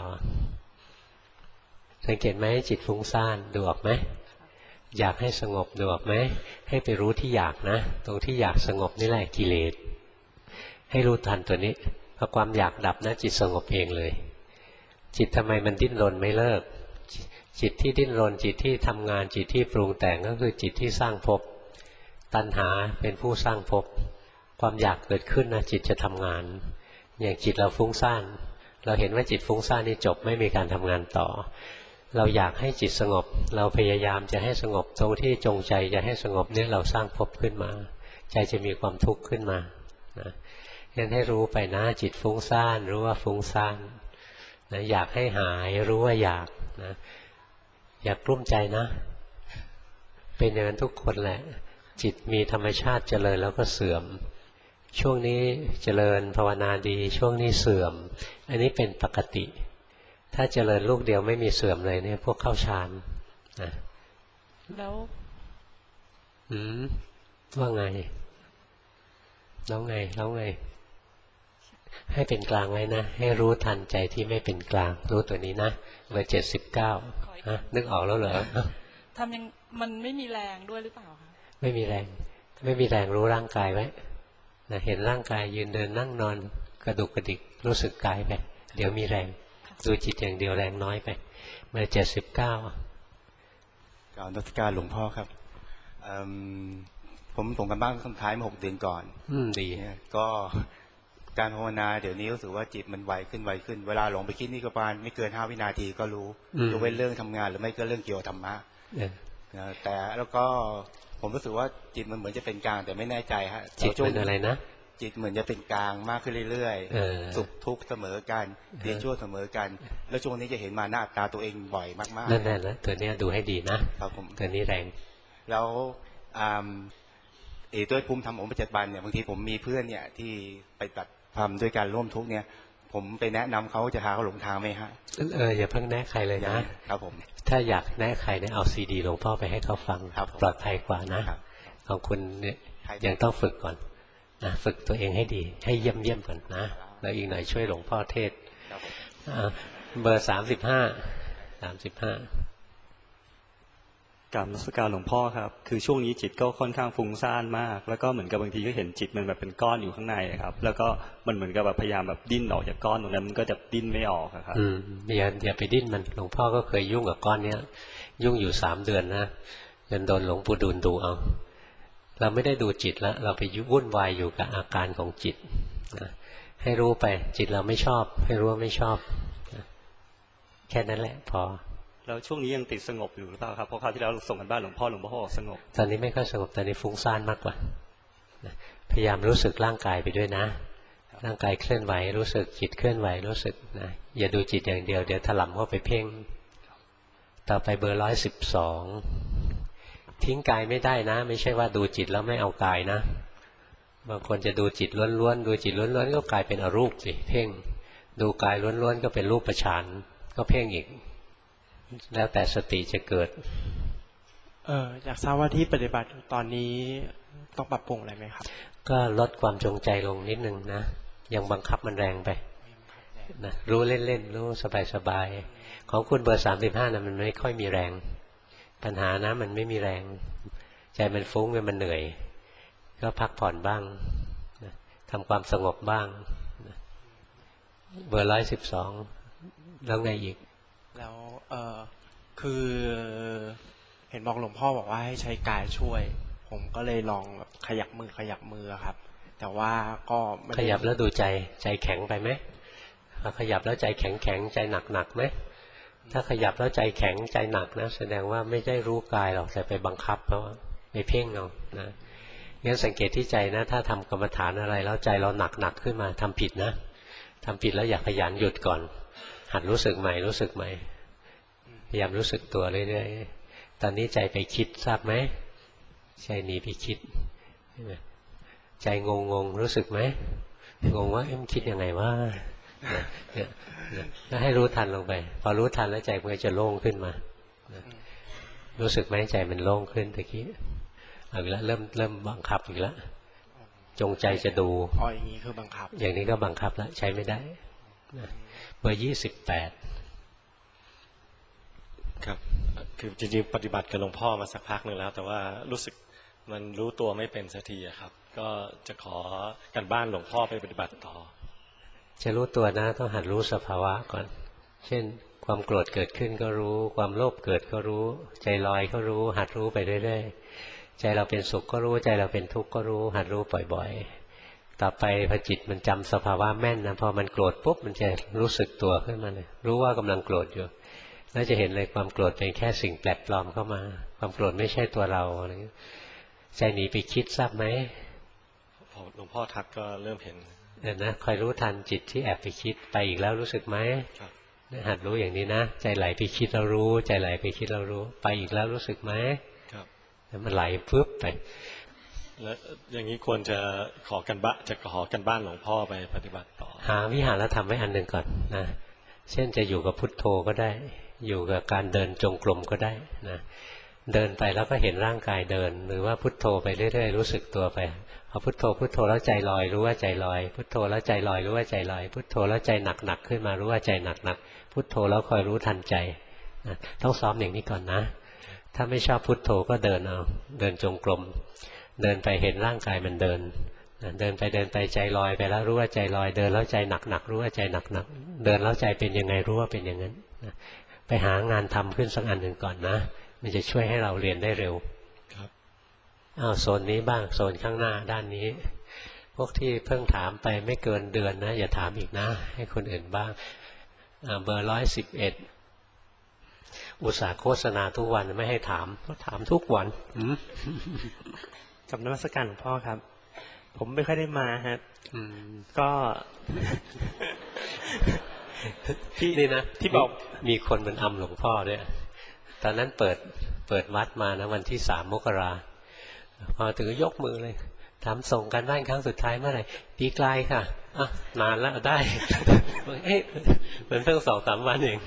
สังเกตไหมจิตฟุ้งซ่านดูออกไหมอยากให้สงบดูออกไหมให้ไปรู้ที่อยากนะตรงที่อยากสงบนี่แหละกิเลสให้รู้ทันตัวนี้พอความอยากดับนะจิตสงบเองเลยจิตทำไมมันดิ้นรนไม่เลิกจิตที่ดิ้นรนจิตที่ทำงานจิตที่ปรุงแต่งก็คือจิตที่สร้างภพตัณหาเป็นผู้สร้างภพความอยากเกิดขึ้นนะจิตจะทำงานอย่างจิตเราฟุ้งซ่านเราเห็นว่าจิตฟุ้งซ่านนี่จบไม่มีการทำงานต่อเราอยากให้จิตสงบเราพยายามจะให้สงบตรงที่จงใจจะให้สงบเนี่ยเราสร้างภพขึ้นมาใจจะมีความทุกข์ขึ้นมานะงั้นให้รู้ไปนะจิตฟุ้งซ่านรู้ว่าฟุ้งซ่านนะอยากให้หายรู้ว่าอยากนะอย่ากลุ้มใจนะเป็นอย่างนั้นทุกคนแหละจิตมีธรรมชาติเจริญแล้วก็เสื่อมช่วงนี้เจริญภาวนาดีช่วงนี้เสื่อมอันนี้เป็นปกติถ้าเจริญลูกเดียวไม่มีเสื่อมเลยเนี่ยพวกเข้าฌานนะแล้วอืมว่าไงแล้วไงแล้วไงให้เป็นกลางไว้นะให้รู้ทันใจที่ไม่เป็นกลางรู้ตัวนี้นะเบอร์เจ็ดสิบเก้าฮะนึกออกแล้วเหรอทำยังมันไม่มีแรงด้วยหรือเปล่าคะไม่มีแรงไม่มีแรงรู้ร่างกายไว้นะเห็นร่างกายยืนเดินนั่งนอนกระดุกกระดิกรู้สึกกายไปเดี๋ยวมีแรงดูจิตอย่างเดียวแรงน้อยไปเบอร์เจ็ดสิบเก้ากล่าวนมัสการหลวงพ่อครับผมส่งกันบ้านครั้งท้ายมาหกเดือนก่อนอืมดีก็การภาวนาเดี๋ยวนี้รู้สึกว่าจิตมันไวขึ้นไวขึ้นเวลาหลงไปคิดนี่ก็ประมาณไม่เกินห้าวินาทีก็รู้ยกเว้นเรื่องทำงานหรือไม่ก็เรื่องเกี่ยวกับธรรมะแต่แล้วก็ผมรู้สึกว่าจิตมันเหมือนจะเป็นกลางแต่ไม่แน่ใจฮะจิตเป็นอะไรนะจิตเหมือนจะเป็นกลางมากขึ้นเรื่อยๆสุขทุกข์เสมอกันดีชั่วเสมอกันแล้วช่วงนี้จะเห็นมาหน้าตาตัวเองบ่อยมากๆนั่นแหละตัวนี้ดูให้ดีนะครับผมตัวนี้แรงแล้วเอด้วยภูมิธรรมองค์ปัจจุบันเนี่ยบางทีผมมีเพื่อนเนี่ยที่ไปตัดทำด้วยการร่วมทุกเนี่ยผมไปแนะนำเขาจะหาเขาหลงทางไหมฮะเอออย่าเพิ่งแนะใครเลยนะครับผมถ้าอยากแนะใครเนี่ยเอาซีดีหลวงพ่อไปให้เขาฟังปลอดภัยกว่านะของคุณเนี่ยยังต้องฝึกก่อนนะฝึกตัวเองให้ดีให้เยี่ยมเยี่ยมก่อนนะแล้วอีกหน่อยช่วยหลวงพ่อเทศเบอร์สามสิบห้าสามสิบห้ากราบนมัสการหลวงพ่อครับคือช่วงนี้จิตก็ค่อนข้างฟุ้งซ่านมากแล้วก็เหมือนกับบางทีก็เห็นจิตมันแบบเป็นก้อนอยู่ข้างในครับแล้วก็มันเหมือนกับแบบพยายามแบบดิ้นออกจากก้อนตรงนั้นมันก็จะดิ้นไม่ออกครับอืมอย่าอย่าไปดิ้นมันหลวงพ่อก็เคยยุ่งกับก้อนเนี้ยยุ่งอยู่สามเดือนนะจนโดนหลวงปู่ดูลดูเอาเราไม่ได้ดูจิตแล้วเราไปวุ่นวายอยู่กับอาการของจิตนะให้รู้ไปจิตเราไม่ชอบให้รู้ว่าไม่ชอบนะแค่นั้นแหละพอแล้วช่วงนี้ยังติดสงบอยู่หรือเปล่าครับเพราะคราวที่แล้วส่งกันบ้านหลวงพ่อหลวงพ่อบอกสงบตอนนี้ไม่ค่อยสงบตอนนี้ฟุ้งซ่านมากกว่าพยายามรู้สึกร่างกายไปด้วยนะร่างกายเคลื่อนไหวรู้สึกจิตเคลื่อนไหวรู้สึกนะอย่าดูจิตอย่างเดียวเดี๋ยวถลำเข้าไปเพ่งต่อไปเบอร์ร้อยสิบสองทิ้งกายไม่ได้นะไม่ใช่ว่าดูจิตแล้วไม่เอากายนะบางคนจะดูจิตล้วนๆดูจิตล้วนๆก็กลายเป็นอรูปสิเพ่งดูกายล้วนๆก็เป็นรูปฌานก็เพ่งอีกแล้วแต่สติจะเกิดเอออยากทราบว่าที่ปฏิบัติตอนนี้ต้องปรับปรุงอะไรไหมครับก็ลดความจงใจลงนิดนึงนะยังบังคับมันแรงไปนะรู้เล่นๆรู้สบายๆของคุณเบอร์สามสิบห้านะมันไม่ค่อยมีแรงปัญหานะมันไม่มีแรงใจมันฟุ้งมันเหนื่อยก็พักผ่อนบ้างนะทำความสงบบ้างนะเบอร์ร้อยสิบสองแล้วไงอีกแล้วเออคือเห็นบอกหลวงพ่อบอกว่าให้ใช้กายช่วยผมก็เลยลองแบบขยับมือขยับมือครับแต่ว่าก็ขยับแล้วดูใจใจแข็งไปไหมขยับแล้วใจแข็งแข็งใจหนักหนักไหมถ้าขยับแล้วใจแข็งใจหนักนะแสดงว่าไม่ได้รู้กายหรอกแต่ไปบังคับเพราะไปเพ่งเอานะงั้นสังเกตที่ใจนะถ้าทำกรรมฐานอะไรแล้วใจเราหนักหนักขึ้นมาทำผิดนะทำผิดแล้วอย่าขยันหยุดก่อนหัดรู้สึกใหม่รู้สึกใหม่พยายามรู้สึกตัวเรื่อยๆตอนนี้ใจไปคิดทราบไหมใจหนีไปคิดใจงงงรู้สึกไหมงงว่าเอ็มคิดยังไงว่าเนี่ยแล้วให้รู้ทันลงไปพอรู้ทันแล้วใจมันก็จะโล่งขึ้นมารู้สึกไหมใจมันโล่งขึ้นตะกี้เอาอีกแล้วเริ่มเริ่มบังคับอีกแล้วจงใจจะดูอ๋ออย่างนี้คือบังคับอย่างนี้ก็บังคับแล้วใช้ไม่ได้เบอร์ยี่สิบแปดครับคือจริงๆปฏิบัติกับหลวงพ่อมาสักพักหนึ่งแล้วแต่ว่ารู้สึกมันรู้ตัวไม่เป็นสักทีครับก็จะขอกันบ้านหลวงพ่อไปปฏิบัติต่อจะรู้ตัวนะต้องหัดรู้สภาวะก่อนเช่นความโกรธเกิดขึ้นก็รู้ความโลภเกิดก็รู้ใจลอยก็รู้หัดรู้ไปเรื่อยๆใจเราเป็นสุขก็รู้ใจเราเป็นทุกข์ก็รู้หัดรู้บ่อยๆต่อไปพอจิตมันจำสภาวะแม่นนะพอมันโกรธปุ๊บมันจะรู้สึกตัวขึ้นมาเลยรู้ว่ากำลังโกรธอยู่แล้วจะเห็นเลยความโกรธเป็นแค่สิ่งแปลกปลอมเข้ามาความโกรธไม่ใช่ตัวเราอะไรใจหนีไปคิดทราบไหมพอหลวงพ่อทักก็เริ่มเห็นเนี่ยนะคอยรู้ทันจิตที่แอบไปคิดไปอีกแล้วรู้สึกไหมหัดรู้อย่างนี้นะใจไหลไปคิดเรารู้ใจไหลไปคิดเรารู้ไปอีกแล้วรู้สึกไหมครับแล้วมันไหลปึ๊บไปแล้วอย่างนี้ควรจะขอกันบ้านจะขอกันบ้านหลวงพ่อไปปฏิบัติต่อหาวิหารธรรมไว้อันหนึ่งก่อนนะเช่นจะอยู่กับพุทโธก็ได้อยู่กับการเดินจงกรมก็ได้นะเดินไปแล้วก็เห็นร่างกายเดินหรือว่าพุทโธไปเรื่อยๆรู้สึกตัวไปพอพุทโธพุทโธแล้วใจลอยรู้ว่าใจลอยพุทโธแล้วใจลอยรู้ว่าใจลอยพุทโธแล้วใจหนักๆขึ้นมารู้ว่าใจหนักๆพุทโธแล้วคอยรู้ทันใจนะต้องซ้อมอย่างนี้ก่อนนะถ้าไม่ชอบพุทโธก็เดินเอาเดินจงกรมเดินไปเห็นร่างกายมันเดินเดินไปเดินไปใจลอยไปแล้วรู้ว่าใจลอยเดินแล้วใจหนักๆรู้ว่าใจหนักๆเดินแล้วใจเป็นยังไงรู้ว่าเป็นอย่างนั้นไปหางานทำขึ้นสักอันหนึ่งก่อนนะมันจะช่วยให้เราเรียนได้เร็วครับอ้าวโซนนี้บ้างโซนข้างหน้าด้านนี้พวกที่เพิ่งถามไปไม่เกินเดือนนะอย่าถามอีกนะให้คนอื่นบ้างเบอร์ร้อยสิบเอ็ดอุตส่าห์โฆษณาทุกวันไม่ให้ถามก็ถามทุกวันกับนมัสการหลวงพ่อครับผมไม่ค่อยได้มาฮะก็ที่นี่นะที่บอกมีคนมันอำหลวงพ่อด้วยตอนนั้นเปิดเปิดวัดมานะวันที่สามมกราพอถึงยกมือเลยถามส่งกันบ้านครั้งสุดท้ายเมื่อไหร่ปีกลายค่ะอ่ะนานแล้วได้เอ๊ะมันเพิ่งสองสามวันเอง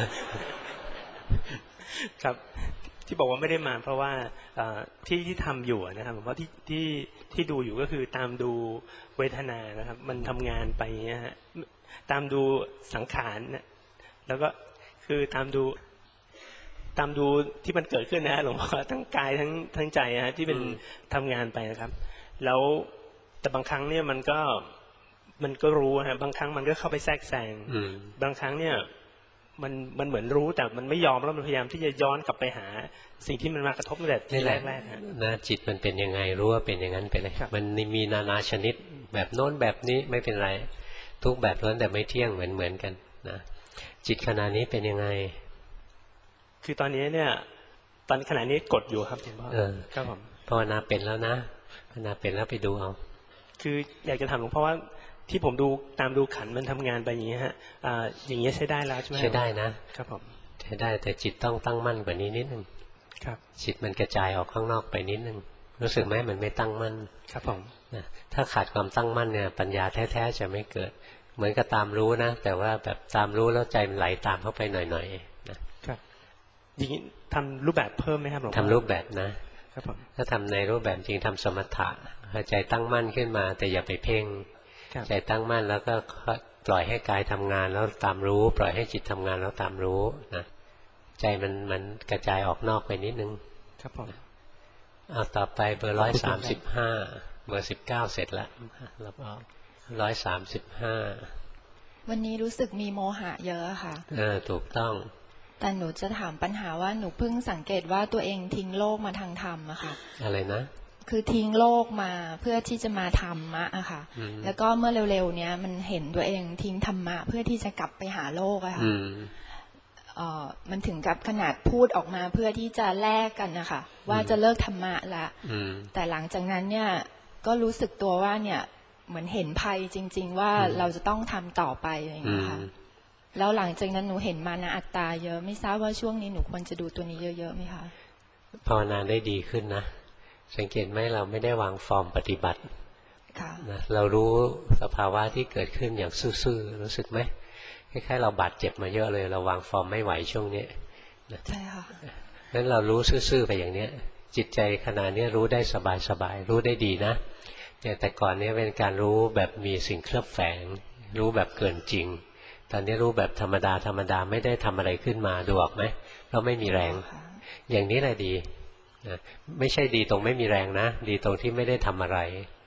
ครับที่บอกว่าไม่ได้มาเพราะว่าที่ที่ทำอยู่นะครับเพราะที่ที่ที่ดูอยู่ก็คือตามดูเวทนานะครับมันทำงานไปนะฮะตามดูสังขารนะแล้วก็คือตามดูตามดูที่มันเกิดขึ้นนะฮะหลวงพ่อทั้งกายทั้งทั้งใจนะฮะที่เป็นทำงานไปนะครับแล้วแต่บางครั้งเนี่ยมันก็มันก็รู้ฮะบางครั้งมันก็เข้าไปแทรกแซงบางครั้งเนี่ยมันมันเหมือนรู้แต่มันไม่ยอมแล้วมันพยายามที่จะย้อนกลับไปหาสิ่งที่มันมากระทบตั้งแต่ที่แรกๆนะจิตมันเป็นยังไงรู้ว่าเป็นอย่างนั้นไปเลยมันมีนานาชนิดแบบโน้นแบบนี้ไม่เป็นไรทุกแบบล้วนแต่ไม่เที่ยงเหมือนเหมือนกันนะจิตขณะนี้เป็นยังไงคือตอนนี้เนี่ยตอนขณะนี้กดอยู่ครับหลวงพ่อครับผมภาวนาเป็นแล้วนะภาวนาเป็นแล้วไปดูเอาคืออยากจะถามหลวงพ่อว่าที่ผมดูตามดูขันมันทำงานไปอย่างนี้ฮะอ่าอย่างนี้ใช้ได้แล้วใช่ไหมใช้ได้นะครับผมใช้ได้แต่จิตต้องตั้งมั่นกว่านี้นิดนึงครับจิตมันกระจายออกข้างนอกไปนิดนึงรู้สึกไหมมันไม่ตั้งมั่นครับผมนะถ้าขาดความตั้งมั่นเนี่ยปัญญาแท้ๆจะไม่เกิดเหมือนกับตามรู้นะแต่ว่าแบบตามรู้แล้วใจมันไหลตามเข้าไปหน่อยๆนะครับอย่างนี้ทำรูปแบบเพิ่มไหมครับหลวงพ่อทำรูปแบบนะครับผมถ้าทำในรูปแบบจริงทำสมถะใจตั้งมั่นขึ้นมาแต่อย่าไปเพ่งใจตั้งมั่นแล้วก็ปล่อยให้กายทำงานแล้วตามรู้ปล่อยให้จิตทำงานแล้วตามรู้นะใจมันมันกระจายออกนอกไปนิดนึงครับผมเอาต่อไปเบอร์ร้อยสามสิบห้าเบอร์สิบเก้าเสร็จแล้วรับออกร้อยสามสิบห้าวันนี้รู้สึกมีโมหะเยอะค่ะเออถูกต้องแต่หนูจะถามปัญหาว่าหนูเพิ่งสังเกตว่าตัวเองทิ้งโลกมาทางธรรมอะค่ะอะไรนะคือทิ้งโลกมาเพื่อที่จะมาธรรมะอะค่ะแล้วก็เมื่อเร็วๆเนี้ยมันเห็นตัวเองทิ้งธรรมะเพื่อที่จะกลับไปหาโลกอะค่ะเอ่อมันถึงกับขนาดพูดออกมาเพื่อที่จะแลกกันนะคะว่าจะเลิกธรรมะละแต่หลังจากนั้นเนี่ยก็รู้สึกตัวว่าเนี่ยเหมือนเห็นภัยจริงๆว่าเราจะต้องทำต่อไปอะไรอย่างเงี้ยค่ะแล้วหลังจากนั้นหนูเห็นมานะอัตตาเยอะไม่ทราบว่าช่วงนี้หนูควรจะดูตัวนี้เยอะๆไหมคะภาวนาได้ดีขึ้นนะสังเกตไหมเราไม่ได้วางฟอร์มปฏิบัตินะเรารู้สภาวะที่เกิดขึ้นอย่างซื่อๆรู้สึกไหมคล้ายๆเราบาดเจ็บมาเยอะเลยเราวางฟอร์มไม่ไหวช่วงนี้ใช่ค่ะนั้นเรารู้ซื่อๆไปอย่างนี้จิตใจขณะนี้รู้ได้สบายๆรู้ได้ดีนะแต่ก่อนนี้เป็นการรู้แบบมีสิ่งเคลือบแฝงรู้แบบเกินจริงตอนนี้รู้แบบธรรมดาธรรมดาไม่ได้ทำอะไรขึ้นมาดูออกไหมเราไม่มีแรงอย่างนี้แหละดีไม่ใช่ดีตรงไม่มีแรงนะดีตรงที่ไม่ได้ทำอะไร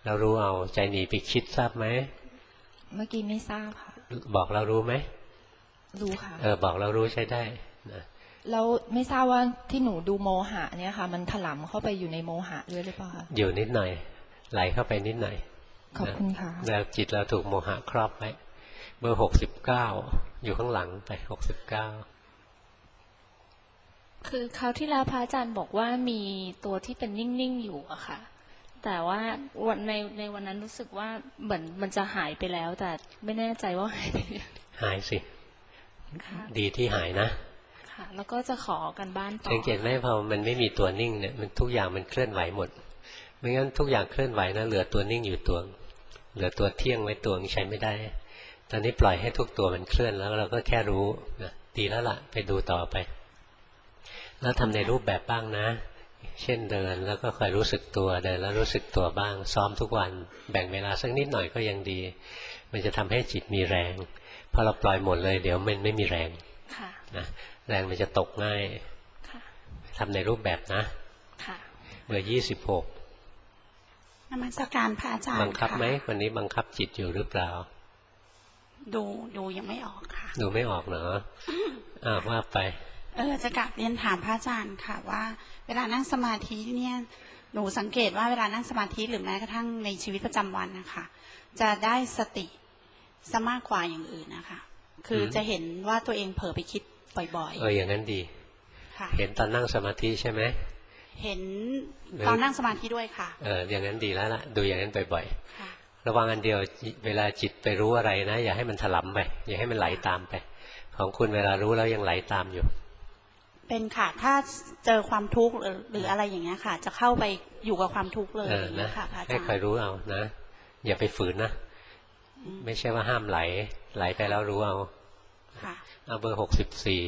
เรารู้เอาใจหนีไปคิดทราบไหมเมื่อกี้ไม่ทราบค่ะบอกเรารู้ไหมรู้ค่ะเออบอกเรารู้ใช้ได้นะแล้วไม่ทราบว่าที่หนูดูโมหะเนี่ยค่ะมันถลำเข้าไปอยู่ในโมหะด้วยหรือเปล่าคะอยู่นิดหน่อยไหลเข้าไปนิดหน่อยขอบคุณค่ะแล้วจิตเราถูกโมหะครอบไว้เบอร์หกสิบเก้าอยู่ข้างหลังไปหกสิบเก้าคือคราวที่แล้วพระอาจารย์บอกว่ามีตัวที่เป็นนิ่งๆอยู่อะค่ะแต่ว่าวันในในวันนั้นรู้สึกว่าเหมือนมันจะหายไปแล้วแต่ไม่แน่ใจว่าหายไปหายสิดีที่หายนะค่ะแล้วก็จะขอกันบ้านต่อสังเกตไหมพอมันไม่มีตัวนิ่งเนี่ยมันทุกอย่างมันเคลื่อนไหวหมดไม่งั้นทุกอย่างเคลื่อนไหวนะเหลือตัวนิ่งอยู่ตัวเหลือตัวเที่ยงไว้ตัวใช้ไม่ได้ตอนนี้ปล่อยให้ทุกตัวมันเคลื่อนแล้วเราก็แค่รู้นะดีแล้วล่ะไปดูต่อไปแล้วทำในรูปแบบบ้างนะเช่นเดินแล้วก็คอยรู้สึกตัวเดินแล้วรู้สึกตัวบ้างซ้อมทุกวันแบ่งเวลาสักนิดหน่อยก็ยังดีมันจะทำให้จิตมีแรงพอเราปล่อยหมดเลยเดี๋ยวมันไม่มีแรงนะแรงมันจะตกง่ายทำในรูปแบบนะเบอร์ยี่สิบหกนมัสการพระอาจารย์บังคับไหมวันนี้บังคับจิตอยู่หรือเปล่าดูดูยังไม่ออกค่ะดูไม่ออกเหรออ่าว่าไปเออจะกลับเรียนถามพระอาจารย์ค่ะว่าเวลานั่งสมาธิเนี่ยหนูสังเกตว่าเวลานั่งสมาธิหรือแม้กระทั่งในชีวิตประจำวันนะคะจะได้สติซะมากกว่าอย่างอื่นนะคะคือจะเห็นว่าตัวเองเผลอไปคิดบ่อยๆเอออย่างนั้นดีเห็นตอนนั่งสมาธิใช่ไหมเห็นตอนนั่งสมาธิด้วยค่ะเอออย่างนั้นดีแล้วล่ะดูอย่างนั้นบ่อยๆระวังอันเดียวเวลาจิตไปรู้อะไรนะอย่าให้มันถลำไปอย่าให้มันไหลตามไปของคุณเวลารู้แล้วยังไหลตามอยู่เป็นค่ะถ้าเจอความทุกข์หรืออะไรอย่างเงี้ยค่ะจะเข้าไปอยู่กับความทุกข์เลยนะคะให้คอยรู้เอานะอย่าไปฝืนนะไม่ใช่ว่าห้ามไหลไหลไปแล้วรู้เอาเอาเบอร์หกสิบสี่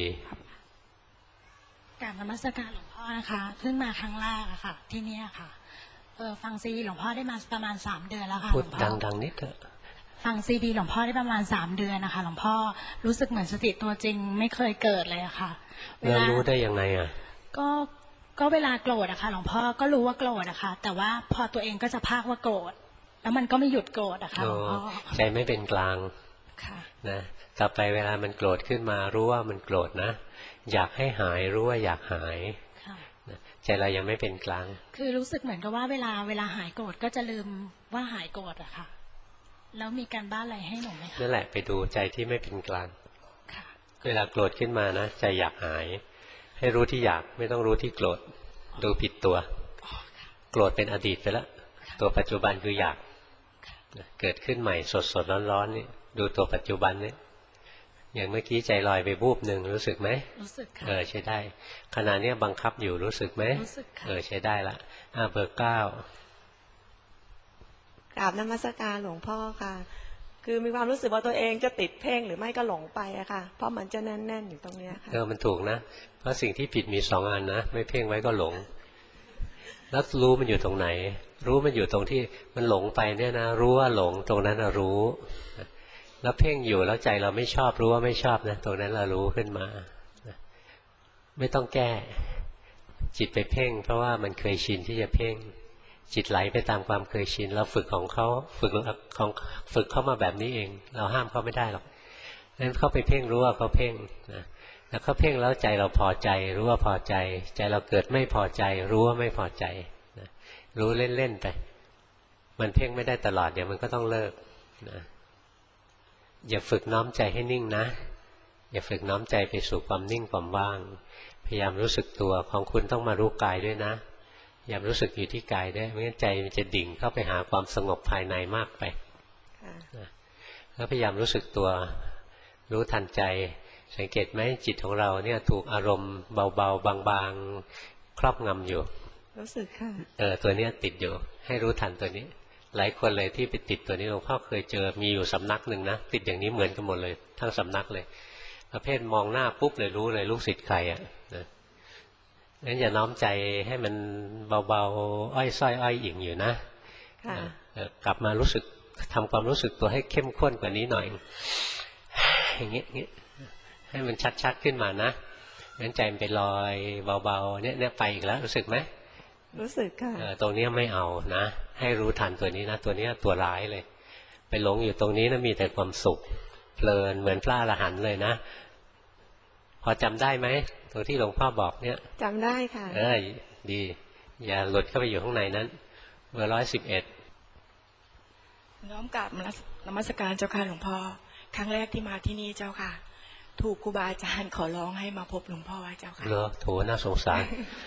กราบนมัสการหลวงพ่อนะคะเพิ่งมาครั้งแรกอะค่ะที่นี่ค่ะเออฟังซีดีหลวงพ่อได้มาประมาณสามเดือนแล้วค่ะพูดดังๆนิดเถอะฟังซีดีหลวงพ่อได้ประมาณสามเดือนนะคะหลวงพ่อรู้สึกเหมือนสติตัวจริงไม่เคยเกิดเลยอะค่ะแล้วรู้ได้ยังไงอะก็ก็เวลาโกรธอะค่ะหลวงพ่อก็รู้ว่าโกรธอะค่ะแต่ว่าพอตัวเองก็จะพากว่าโกรธแล้วมันก็ไม่หยุดโกรธอะค่ะหลวงพ่อใจไม่เป็นกลางนะต่อไปเวลามันโกรธขึ้นมารู้ว่ามันโกรธนะอยากให้หายรู้ว่าอยากหายใจเรายังไม่เป็นกลางคือรู้สึกเหมือนกับว่าเวลาเวลาหายโกรธก็จะลืมว่าหายโกรธอะค่ะแล้วมีการบ้านอะไรให้หนูไหมคะนั่นแหละไปดูใจที่ไม่เป็นกลางเวลาโกรธขึ้นมานะใจอยากหายให้รู้ที่อยากไม่ต้องรู้ที่โกรธดูผิดตัวโกรธเป็นอดีตไปแล้วตัวปัจจุบันคืออยากเกิดขึ้นใหม่สดสดร้อนๆนี่ดูตัวปัจจุบันนี่อย่างเมื่อกี้ใจลอยไปบูบหนึ่งรู้สึกไหมรู้สึกค่ะเออใช้ได้ขณะนี้บังคับอยู่รู้สึกไหมรู้สึกค่ะเออใช้ได้ละอ่าเบอร์เก้ากราบนมัสการหลวงพ่อค่ะคือมีความรู้สึกว่าตัวเองจะติดเพ่งหรือไม่ก็หลงไปอะค่ะเพราะมันจะแน่นๆอยู่ตรงนี้ค่ะเออมันถูกนะเพราะสิ่งที่ผิดมีสองอันนะไม่เพ่งไว้ก็หลงแล้วรู้มันอยู่ตรงไหนรู้มันอยู่ตรงที่มันหลงไปเนี่ยนะรู้ว่าหลงตรงนั้นรู้แล้วเพ่งอยู่แล้วใจเราไม่ชอบรู้ว่าไม่ชอบนะตรงนั้นเรารู้ขึ้นมาไม่ต้องแก้จิตไปเพ่งเพราะว่ามันเคยชินที่จะเพ่งจิตไหลไปตามความเคยชินเราฝึกของเขาฝึกของฝึกเข้ามาแบบนี้เองเราห้ามเขาไม่ได้หรอกนั้นเขาไปเพ่งรู้ว่าเขาเพ่งนะแล้วเขาเพ่งแล้วใจเราพอใจรู้ว่าพอใจใจเราเกิดไม่พอใจรู้ว่าไม่พอใจนะรู้เล่นๆไปมันเพ่งไม่ได้ตลอดเดี๋ยวมันก็ต้องเลิกนะอย่าฝึกน้อมใจให้นิ่งนะอย่าฝึกน้อมใจไปสู่ความนิ่งความว่างพยายามรู้สึกตัวของคุณต้องมารู้กายด้วยนะพยายามรู้สึกอยู่ที่กายด้วยไม่งั้นใจมันจะดิ่งเข้าไปหาความสงบภายในมากไปแล้วพยายามรู้สึกตัวรู้ทันใจสังเกตไหมจิตของเราเนี่ยถูกอารมณ์เบาๆบางๆครอบงำอยู่รู้สึกค่ะเออตัวนี้ติดอยู่ให้รู้ทันตัวนี้หลายคนเลยที่ไปติดตัวนี้หลวงพ่อเคยเจอมีอยู่สำนักหนึ่งนะติดอย่างนี้เหมือนกันหมดเลยทั้งสำนักเลยประเภทมองหน้าปุ๊บเลยรู้เลยลูกศิษย์ใครอ่ะนะงั้นอย่าน้อมใจให้มันเบาๆอ้อยส้อยอ้อยอิ่งอยู่นะกลับมารู้สึกทำความรู้สึกตัวให้เข้มข้นกว่านี้หน่อยอย่างนี้อย่างนี้ให้มันชัดๆขึ้นมานะงั้นใจมันไปลอยเบาๆเนี่ยเนี่ยไปอีกแล้วรู้สึกไหมรู้สึกค่ะตรงนี้ไม่เอานะให้รู้ทันตัวนี้นะตัวนี้ตัวร้ายเลยไปหลงอยู่ตรงนี้นะมีแต่ความสุขเพลินเหมือนพระอรหันต์เลยนะพอจำได้ไหมตัวที่หลวงพ่อบอกเนี่ยจำได้ค่ะเออดีอย่าหลุดเข้าไปอยู่ข้างในนั้นเบอร์ร้อยสิบเอ็ดน้อมกราบนมัสการเจ้าค่ะหลวงพ่อครั้งแรกที่มาที่นี่เจ้าค่ะถูกครูบาอาจารย์ขอร้องให้มาพบหลวงพ่อเจ้าค่ะเหรอโถน่าสงสาร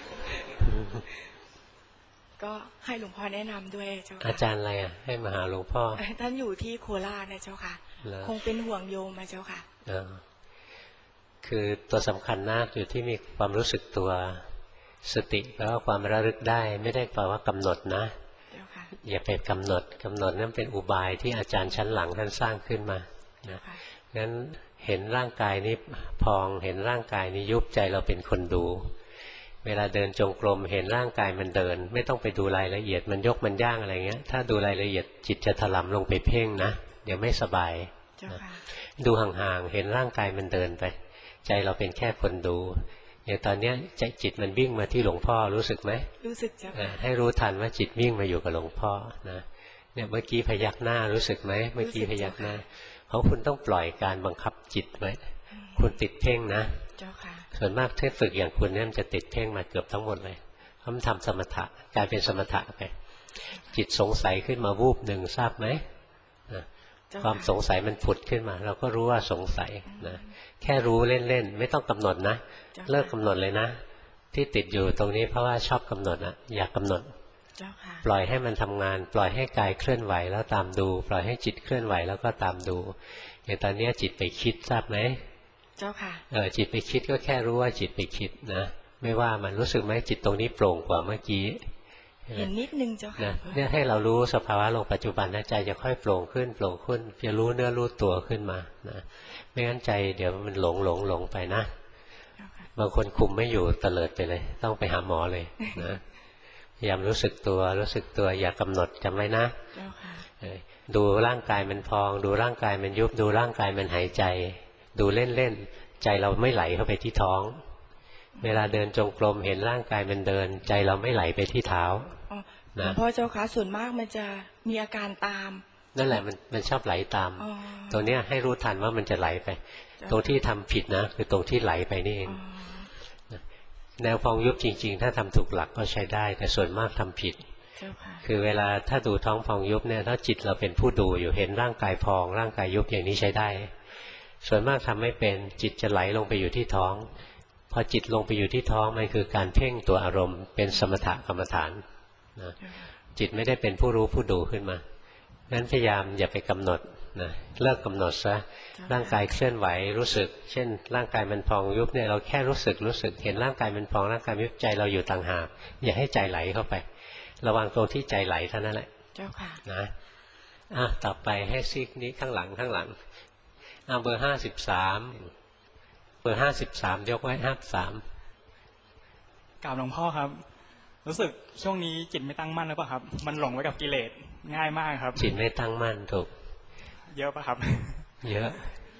ก็ให้หลวงพ่อแนะนำด้วยเจ้าค่ะอาจารย์อะไรอ่ะให้มาหาหลวงพ่อท่านอยู่ที่โคราชนะเจ้าค่ะคงเป็นห่วงโยมมาเจ้าค่ะคือตัวสำคัญมากอยู่ที่มีความรู้สึกตัวสติแล้วก็ความระลึกได้ไม่ได้แปลว่ากำหนดนะอย่าไปกำหนดกำหนดนั่นเป็นอุบายที่อาจารย์ชั้นหลังท่านสร้างขึ้นมานะงั้นเห็นร่างกายนี้พองเห็นร่างกายนี้ยุบใจเราเป็นคนดูเวลาเดินจงกรมเห็นร่างกายมันเดินไม่ต้องไปดูรายละเอียดมันยกมันย่างอะไรเงี้ยถ้าดูรายละเอียดจิตจะถลำลงไปเพ่งนะเดี๋ยวไม่สบายนะดูห่างๆเห็นร่างกายมันเดินไปใจเราเป็นแค่คนดูอย่างตอนนี้ใจจิตมันวิ่งมาที่หลวงพ่อรู้สึกไหมรู้สึกจ้ะให้รู้ทันว่าจิตวิ่งมาอยู่กับหลวงพ่อนะเนี่ยเมื่อกี้พยักหน้ารู้สึกไหมเมื่อกี้พยักหน้าเพราะคุณต้องปล่อยการบังคับจิตไว้คุณติดเพ่งนะส่วนมากถ้าฝึกอย่างคุณเนี่ยมันจะติดเพ่งมาเกือบทั้งหมดเลยเพราะมันทำสมถะกลายเป็นสมถะไปจิตสงสัยขึ้นมาวูบหนึ่งทราบไหมความสงสัยมันผุดขึ้นมาเราก็รู้ว่าสงสัยนะแค่รู้เล่นๆไม่ต้องกำหนดนะเลิกกำหนดเลยนะที่ติดอยู่ตรงนี้เพราะว่าชอบกำหนดนะอย่ากำหนดปล่อยให้มันทำงานปล่อยให้กายเคลื่อนไหวแล้วตามดูปล่อยให้จิตเคลื่อนไหวแล้วก็ตามดูอย่างตอนนี้จิตไปคิดทราบไหมเจ้าค่ะเออจิตไปคิดก็แค่รู้ว่าจิตไปคิดนะไม่ว่ามันรู้สึกไหมจิตตรงนี้โปร่งกว่าเมื่อกี้เห็นนิดนึงเจ้าค่ะเนี่ยให้เรารู้สภาวะลงปัจจุบันนะใจจะค่อยโปร่งขึ้นโปร่งขึ้นจะรู้เนื้อรู้ตัวขึ้นมานะไม่งั้นใจเดี๋ยวมันหลงหลงหลงไปนะบางคนคุมไม่อยู่เตลิดไปเลยต้องไปหาหมอเลยนะพยายามรู้สึกตัวรู้สึกตัวอย่ากำหนดจำไว้นะดูร่างกายมันพองดูร่างกายมันยุบดูร่างกายมันหายใจดูเล่นๆใจเราไม่ไหลเข้าไปที่ท้องเวลาเดินจงกรมเห็นร่างกายมันเดินใจเราไม่ไหลไปที่เท้านะพ่อเจ้าค่ะส่วนมากมันจะมีอาการตามนั่นแหละมันมันชอบไหลตามตรงนี้ให้รู้ทันว่ามันจะไหลไปตรงที่ทำผิดนะคือตรงที่ไหลไปนี่เองแนวพองยุบจริงๆถ้าทำถูกหลักก็ใช้ได้แต่ส่วนมากทำผิดคือเวลาถ้าดูท้องพองยุบเนี่ยถ้าจิตเราเป็นผู้ดูอยู่เห็นร่างกายพองร่างกายยุบอย่างนี้ใช้ได้ส่วนมากทำไม่เป็นจิตจะไหลลงไปอยู่ที่ท้องพอจิตลงไปอยู่ที่ท้องมันคือการเพ่งตัวอารมณ์เป็นสมถกรรมฐานนะจิตไม่ได้เป็นผู้รู้ผู้ดูขึ้นมางั้นพยายามอย่าไปกำหนดนะเลิกกำหนดซะร่างกายเคลื่อนไหวรู้สึกเช่นร่างกายมันพองยุบเนี่ยเราแค่รู้สึกรู้สึกเห็นร่างกายมันพองร่างกายยุบใจเราอยู่ต่างหากอย่าให้ใจไหลเข้าไประวังตรงที่ใจไหลเท่านั้นแหละเจ้าค่ะนะอ่ะต่อไปให้ซีกนี้ข้างหลังข้างหลังอ่ะเบอร์ห้าสิบสามเบอร์ห้าสิบสามยกไว้ห้าสามกราบหลวงพ่อครับรู้สึกช่วงนี้จิตไม่ตั้งมั่นหรือเปล่าครับมันหลงไว้กับกิเลสง่ายมากครับจิตไม่ตั้งมั่นถูกเยอะป่ะครับเยอะ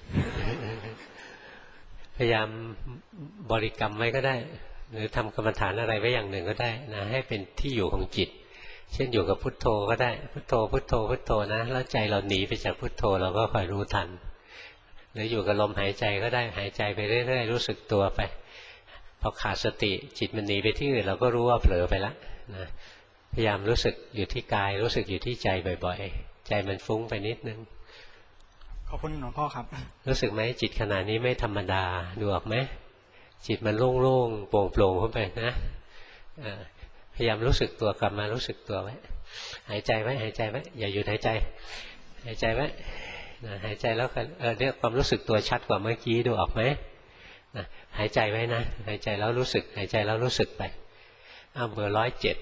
พยายามบริกรรมไว้ก็ได้หรือทำกรรมฐานอะไรไว้อย่างหนึ่งก็ได้นะให้เป็นที่อยู่ของจิตเช่นอยู่กับพุทโธก็ได้พุทโธพุทโธพุทโธนะแล้วใจเราหนีไปจากพุทโธเราก็คอยรู้ทันหรืออยู่กับลมหายใจก็ได้หายใจไปเรื่อยๆรู้สึกตัวไปพอขาดสติจิตมันหนีไปที่อื่นเราก็รู้ว่าเผลอไปแล้วนะพยายามรู้สึกอยู่ที่กายรู้สึกอยู่ที่ใจบ่อยๆใจมันฟุ้งไปนิดนึงขอบคุณหลวงพ่อครับรู้สึกไหมจิตขณะนี้ไม่ธรรมดาดูออกไหมจิตมันโล่งๆโปร่งๆขึ้นไปนะพยายามรู้สึกตัวกลับมารู้สึกตัวไว้หายใจไว้หายใจไว้อย่าหยุดหายใจหายใจไว้นะหายใจแล้วเออเรียกความรู้สึกตัวชัดกว่าเมื่อกี้ดูออกไหมนะหายใจไว้นะหายใจแล้วรู้สึกหายใจแล้วรู้สึกไปอ้าวเบอร์ร้อยเจ็ด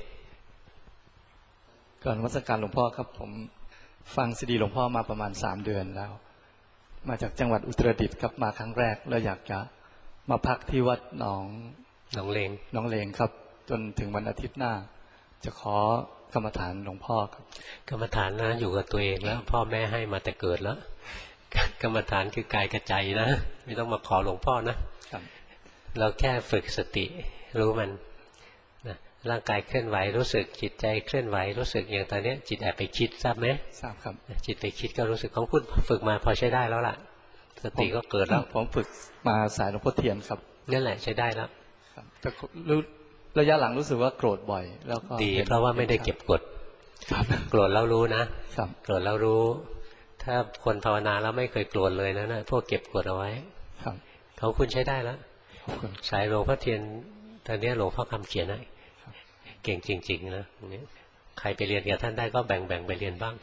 ก่อนนมัสการหลวงพ่อครับผมฟังซีดีหลวงพ่อมาประมาณสามเดือนแล้วมาจากจังหวัดอุตรดิตถ์ครับมาครั้งแรกแล้วอยากจะมาพักที่วัดหนองหนองเลงหนองเลงครับจนถึงวันอาทิตย์หน้าจะขอกรรมฐานหลวงพ่อครับกรรมฐานนะอยู่กับตัวเองแล้วพ่อแม่ให้มาแต่เกิดแล้วกรรมฐานคือกายกับใจนะไม่ต้องมาขอหลวงพ่อนะเราแค่ฝึกสติรู้มันนะร่างกายเคลื่อนไหวรู้สึกจิตใจเคลื่อนไหวรู้สึกอย่างตอนนี้จิตแอบไปคิดทราบไหมทราบครับจิตไปคิดก็รู้สึกของคุณฝึกมาพอใช้ได้แล้วล่ะสติก็เกิดแล้วผมฝึกมาสายหลวงพ่อเทียนครับนั่นแหละใช้ได้แล้วแต่ระยะหลังรู้สึกว่าโกรธบ่อยแล้วก็ดีเพราะว่าไม่ได้เก็บกดโกรธแล้วรู้นะโกรธแล้วรู้ถ้าคนภาวนาแล้วไม่เคยโกรธเลยนะนะพวกเก็บกดเอาไว้เขาคุณใช้ได้แล้วสายหลวงพ่อเทียนตอนนี้หลวงพ่อคำเขียนให้เก่งจริงๆนะนี้ใครไปเรียนกับท่านได้ก็แบ่งๆไปเรียนบ้าง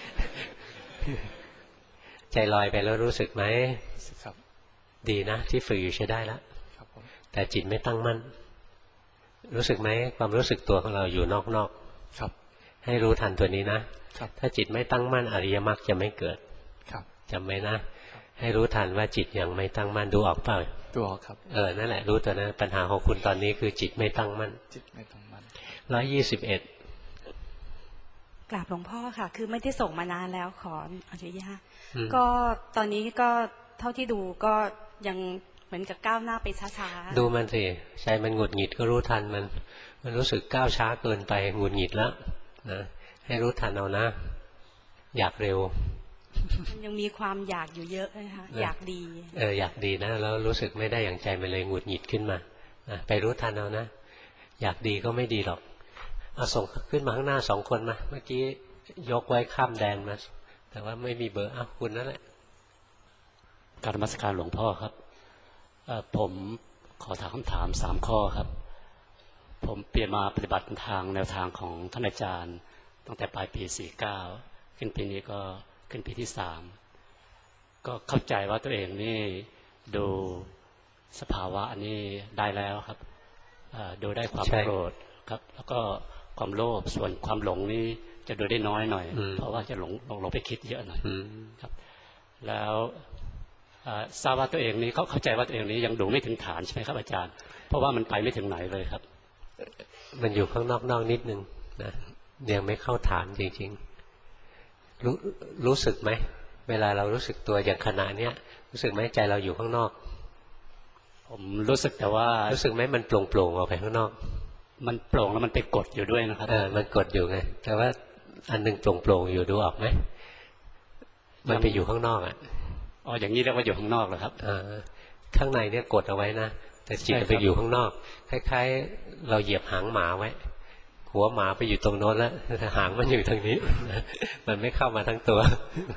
ใจลอยไปแล้วรู้สึกไหมดีนะที่ฝึกอยู่ใช้ได้แล้วแต่จิตไม่ตั้งมั่นรู้สึกไหมความรู้สึกตัวของเราอยู่นอกๆครับให้รู้ทันตัวนี้นะถ้าจิตไม่ตั้งมั่นอริยมรรคจะไม่เกิดจำไว้นะให้รู้ทันว่าจิตยังไม่ตั้งมั่นดูออกเปล่าดูออกครับเออนั่นแหละรู้ตัวนั้นปัญหาของคุณตอนนี้คือจิตไม่ตั้งมั่นจิตไม่ตั้งมั่นร้อยยี่สิบเอ็ดกราบหลวงพ่อค่ะคือไม่ได้ส่งมานานแล้วขออนุญาตก็ตอนนี้ก็เท่าที่ดูก็ยังเหมือนกับก้าวหน้าไปช้าๆดูมันสิใจมันหงุดหงิดก็รู้ทันมันมันรู้สึกก้าวช้าเกินไปหงุดหงิดแล้วนะให้รู้ทันเอานะอยากเร็วมันยังมีความอยากอยู่เยอะนะคะอยากดีเอออยากดีนะแล้วรู้สึกไม่ได้อย่างใจมันเลยหงุดหงิดขึ้นมาไปรู้ทันเอานะอยากดีก็ไม่ดีหรอกเอาส่งขึ้นมาข้างหน้าสองคนมาเมื่อกี้ยกไว้ข้ามแดนมาแต่ว่าไม่มีเบอร์อ้าวคุณนั่นแหละกราบนมัสการหลวงพ่อครับผมขอถามคำถามสามข้อครับผมเปลี่ยนมาปฏิบัติทางแนวทางของท่านอาจารย์ตั้งแต่ปลายปีสี่เก้าขึ้นปีนี้ก็ขึ้นปีที่สามก็เข้าใจว่าตัวเองนี่ดูสภาวะอันนี้ได้แล้วครับดูได้ความโกรธครับแล้วก็ความโลภส่วนความหลงนี่จะดูได้น้อยหน่อยเพราะว่าจะหลงหลงไปคิดเยอะหน่อยครับแล้วทราบว่าตัวเองนี้เขาเข้าใจว่าตัวเองนี้ยังดูไม่ถึงฐานใช่ไหมครับอาจารย์เพราะว่ามันไปไม่ถึงไหนเลยครับมันอยู่ข้างนอกๆนิดนึงนะยังไม่เข้าฐานจริงๆรู้รู้สึกไหมเวลาเรารู้สึกตัวอย่างขณะเนี้ยรู้สึกไหมใจเราอยู่ข้างนอกผมรู้สึกแต่ว่ารู้สึกไหมมันโปร่งโปร่งออกไปข้างนอกมันโปร่งแล้วมันไปกดอยู่ด้วยนะครับเออมันกดอยู่ไงแต่ว่าอันนึงโปร่งโปร่งอยู่ดูออกไหมมันไปอยู่ข้างนอกอ่ะอ๋ออย่างนี้เรียกว่าอยู่ข้างนอกเหรอครับอ่าข้างในเนี่ยกดเอาไว้นะแต่จิตไปอยู่ข้างนอกคล้ายๆเราเหยียบหางหมาไว้หัวหมาไปอยู่ตรงโน้นแล้วหางมันอยู่ทางนี้มันไม่เข้ามาทั้งตัว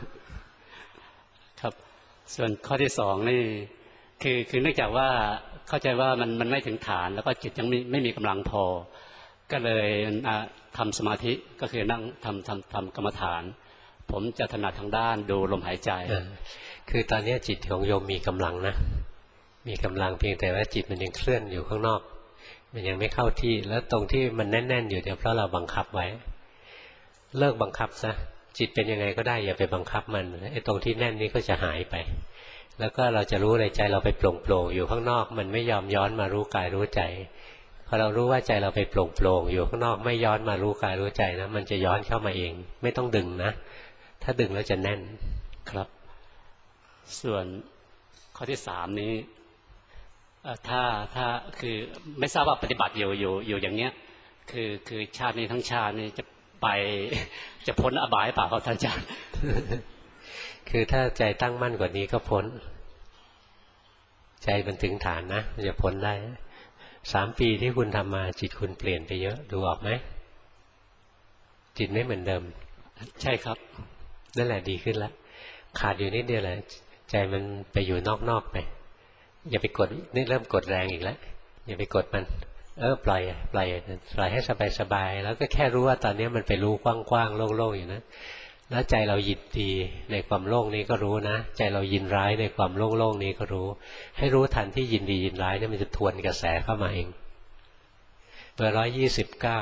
ครับส่วนข้อที่สองนี่คือคือเนื่องจากว่าเข้าใจว่ามันมันไม่ถึงฐานแล้วก็จิตยังไม่ไม่มีกำลังพอก็เลยทำสมาธิก็คือนั่งทำทำทำกรรมฐานผมจะถนัดทางด้านดูลมหายใจคือตอนนี้จิตของโยมมีกำลังนะมีกำลังเพียงแต่ว่าจิตมันยังเคลื่อนอยู่ข้างนอกมันยังไม่เข้าที่แล้วตรงที่มันแน่นๆอยู่เดี๋ยวเพราะเราบังคับไว้เลิกบังคับซะจิตเป็นยังไงก็ได้อย่าไปบังคับมันไอ้ตรงที่แน่นนี้ก็จะหายไปแล้วก็เราจะรู้เลยใจเราไปโปร่งๆอยู่ข้างนอกมันไม่ยอมย้อนมารู้กายรู้ใจพอเรารู้ว่าใจเราไปโปร่งๆอยู่ข้างนอกไม่ย้อนมารู้กายรู้ใจนะมันจะย้อนเข้ามาเองไม่ต้องดึงนะถ้าดึงแล้วจะแน่นครับส่วนข้อที่สามนี้ถ้าถ้าคือไม่ทราบว่าปฏิบัติอยู่อยู่อยู่อย่างเนี้ยคือคือชาตินี้ทั้งชาตินี้จะไปจะพ้นอบายเปล่าครับท่านอาจารย์คือถ้าใจตั้งมั่นกว่านี้ก็พ้นใจมันถึงฐานนะจะพ้นได้สามปีที่คุณทำมาจิตคุณเปลี่ยนไปเยอะดูออกไหมจิตไม่เหมือนเดิมใช่ครับนั่นแหละดีขึ้นแล้วขาดอยู่นิดเดียวแหละใจมันไปอยู่นอกๆไปอย่าไปกดนี่เริ่มกดแรงอีกแล้วอย่าไปกดมันเออปล่อยปล่อยปล่อยให้สบายๆแล้วก็แค่รู้ว่าตอนนี้มันไปรู้กว้างๆโล่งๆอยู่นะแล้วใจเรายินดีในความโล่งนี้ก็รู้นะใจเรายินร้ายในความโล่งๆนี้ก็รู้ให้รู้ทันที่ยินดียินร้ายเนี่ยมันจะทวนกระแสเข้ามาเองเบอร์ร้อยยี่สิบเก้า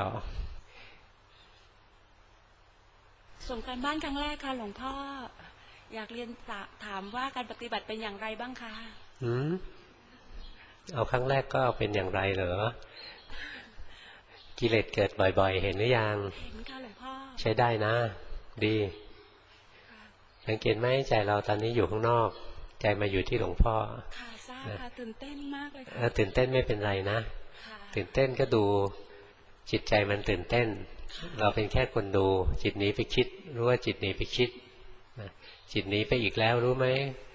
ส่งการบ้านครั้งแรกค่ะหลวงพ่ออยากเรียนถามว่าการปฏิบัติเป็นอย่างไรบ้างคะอืมเอาครั้งแรกก็เป็นอย่างไรเหรอกิเลสเกิดบ่อยๆเห็นหรือยังเห็นค่ะหลวงพ่อใช้ได้นะดีสังเกตไหมใจเราตอนนี้อยู่ข้างนอกใจมาอยู่ที่หลวงพ่อค่ะทราบค่ะตื่นเต้นมากเลยค่ะตื่นเต้นไม่เป็นไรนะตื่นเต้นก็ดูจิตใจมันตื่นเต้นเราเป็นแค่คนดูจิตหนีไปคิดรู้ว่าจิตหนีไปคิดจิตหนีไปอีกแล้วรู้ไหม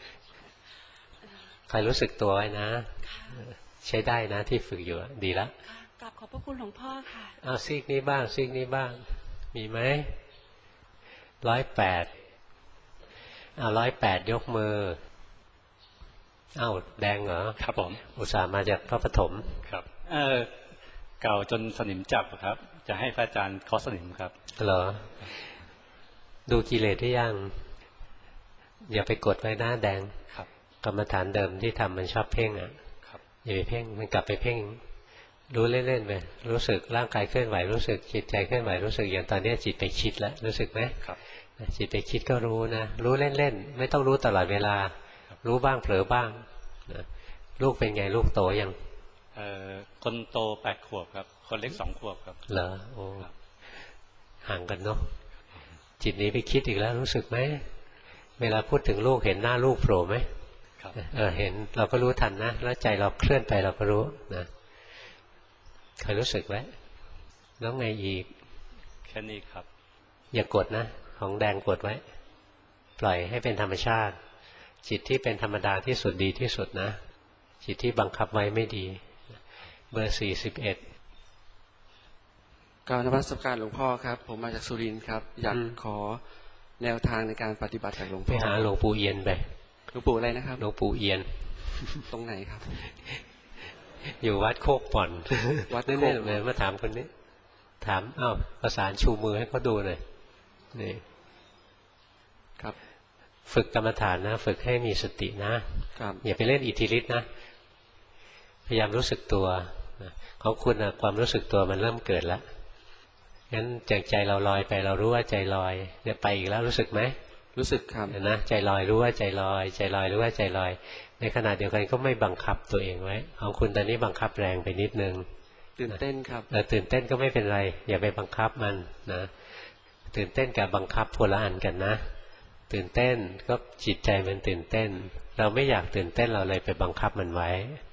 ใครรู้สึกตัวไว้นะใช้ได้นะที่ฝึกอยู่ดีแล้วกราบขอบพระคุณหลวงพ่อค่ะเอาซีกนี้บ้างซีกนี้บ้างมีไหมร้อยแปดเอาร้อยแปดยกมือเอ้าแดงเหรอครับผมอุตส่าห์มาจากพระปฐมครับเออเก่าจนสนิมจับครับจะให้พระอาจารย์เคาะสนิมครับเหรอดูกิเลสได้ยังอย่าไปกดไว้หน้าแดงครับกรรมฐานเดิมที่ทำมันชอบเพ่งอ่ะอย่าไปเพ่งมันกลับไปเพ่งรู้เล่นๆไปรู้สึกร่างกายเคลื่อนไหวรู้สึกจิตใจเคลื่อนไหวรู้สึกอย่างตอนนี้จิตไปคิดแล้วรู้สึกไหมครับจิตไปคิดก็รู้นะรู้เล่นๆไม่ต้องรู้ตลอดเวลารู้บ้างเผลอบ้างนะลูกเป็นไงลูกโตยังเอ่อคนโตแปดขวบครับคนเล็กสองขวบครับเหรอโอ้ห่างกันเนาะจิตนี้ไปคิดอีกแล้วรู้สึกไหมเวลาพูดถึงลูกเห็นหน้าลูกโผล่ไหมเออเห็นเราก็รู้ทันนะแล้วใจเราเคลื่อนไปเราก็รู้นะเคยรู้สึกไหมแล้วไงอีกแค่นี้ครับอย่ากดนะของแดงกดไว้ปล่อยให้เป็นธรรมชาติจิตที่เป็นธรรมดาที่สุดดีที่สุดนะจิตที่บังคับไว้ไม่ดีเบอร์สี่สิบเอ็ดกราบนมัสการหลวงพ่อครับผมมาจากสุรินทร์ครับอยากขอแนวทางในการปฏิบัติจากหลวงพ่อไปหาหลวงปู่เอียนไปหลวงปู่อะไรนะครับหลวงปู่เอียนตรงไหนครับอยู่วัดโคกป่อนวัดแน่ๆเลยมาถามคนนี้ถามอ้าวประสานชูมือให้เขาดูหน่อยนี่ครับฝึกกรรมฐานนะฝึกให้มีสตินะอย่าไปเล่นอิทธิฤทธิ์นะพยายามรู้สึกตัวของคุณนะความรู้สึกตัวมันเริ่มเกิดแล้วงั้นจากใจเราลอยไปเรารู้ว่าใจลอยเนี่ยไปอีกแล้วรู้สึกไหมรู้สึกครับนะใจลอยรู้ว่าใจลอยใจลอยรู้ว่าใจลอยในขณะเดียวกันก็ไม่บังคับตัวเองไว้ของคุณตอนนี้บังคับแรงไปนิดนึงตื่นเต้นครับเออตื่นเต้นก็ไม่เป็นไรอย่าไปบังคับมันนะตื่นเต้นกับบังคับคนละอันกันนะตื่นเต้นก็จิตใจมันตื่นเต้นเราไม่อยากตื่นเต้นเราเลยไปบังคับมันไว้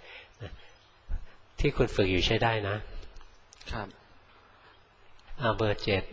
ที่คุณฝึกอยู่ใช้ได้นะครับอาเบอร์เจ็ด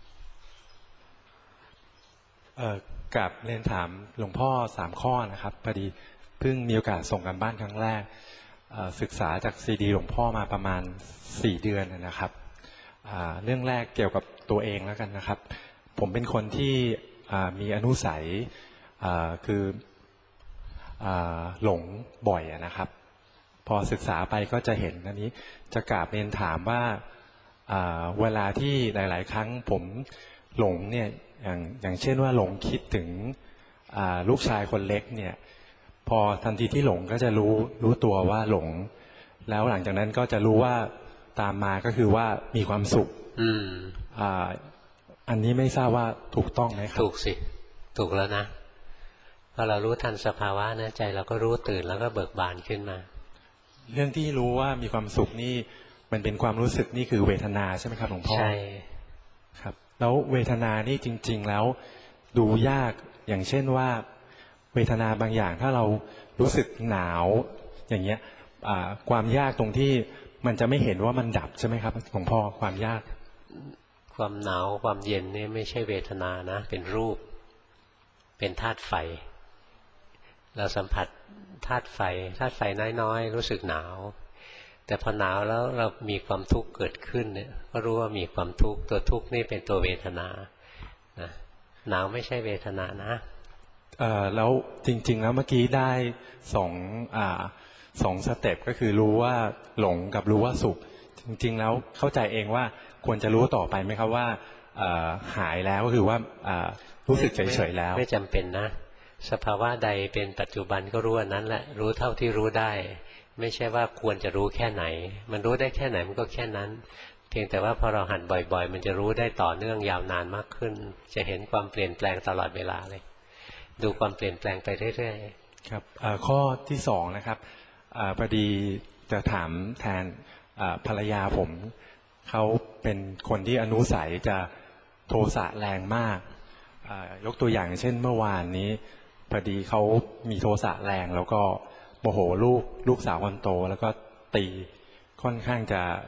เอ่อกับเรียนถามหลวงพ่อสามข้อนะครับพอดีเพิ่งมีโอกาสส่งกันบ้านครั้งแรกศึกษาจากซีดีหลวงพ่อมาประมาณสี่เดือนนะครับเรื่องแรกเกี่ยวกับตัวเองแล้วกันนะครับผมเป็นคนที่มีอนุสัยคือหลงบ่อยนะครับพอศึกษาไปก็จะเห็นอันนี้จะกราบเรียนถามว่าเวลาที่หลายๆครั้งผมหลงเนี่ยอย่างอย่างเช่นว่าหลงคิดถึงลูกชายคนเล็กเนี่ยพอทันทีที่หลงก็จะรู้รู้ตัวว่าหลงแล้วหลังจากนั้นก็จะรู้ว่าตามมาก็คือว่ามีความสุขอืมอ่าอันนี้ไม่ทราบว่าถูกต้องไหมครับถูกสิถูกแล้วนะพอเรารู้ทันสภาวะนะใจเราก็รู้ตื่นแล้วก็เบิกบานขึ้นมาเรื่องที่รู้ว่ามีความสุขนี่มันเป็นความรู้สึกนี่คือเวทนาใช่ไหมครับหลวงพ่อใช่ครับแล้วเวทนานี่จริงๆแล้วดูยากอย่างเช่นว่าเวทนาบางอย่างถ้าเรารู้สึกหนาวอย่างเงี้ยความยากตรงที่มันจะไม่เห็นว่ามันดับใช่ไหมครับหลวงพ่อความยากความหนาวความเย็นนี่ไม่ใช่เวทนานะเป็นรูปเป็นธาตุไฟเราสัมผัสธาตุไฟธาตุไฟน้อยๆรู้สึกหนาวแต่พอหนาวแล้วเรามีความทุกข์เกิดขึ้นเนี่ยก็รู้ว่ามีความทุกข์ตัวทุกข์นี่เป็นตัวเวทนานะหนาวไม่ใช่เวทนานะเอ่อแล้วจริงๆแล้วเมื่อกี้ได้สองอ่าสองสเต็ปก็คือรู้ว่าหลงกับรู้ว่าสุขจริงๆแล้วเข้าใจเองว่าควรจะรู้ต่อไปไหมครับว่าหายแล้วก็คือว่ารู้สึกเฉยๆแล้วไม่จำเป็นนะสภาวะใดเป็นปัจจุบันก็รู้อันนั้นแหละรู้เท่าที่รู้ได้ไม่ใช่ว่าควรจะรู้แค่ไหนมันรู้ได้แค่ไหนมันก็แค่นั้นเพียงแต่ว่าพอเราหัดบ่อยๆมันจะรู้ได้ต่อเนื่องยาวนานมากขึ้นจะเห็นความเปลี่ยนแปลงตลอดเวลาเลยดูความเปลี่ยนแปลงไปเรื่อยๆครับข้อที่สองนะครับพอดีจะถามแทนภรรยาผมเขาเป็นคนที่อนุสัยจะโทสะแรงมากยกตัวอย่างเช่นเมื่อวานนี้พอดีเขามีโทสะแรงแล้วก็โมโหลูกลูกสาวคนโตแล้วก็ตีค่อนข้างจะ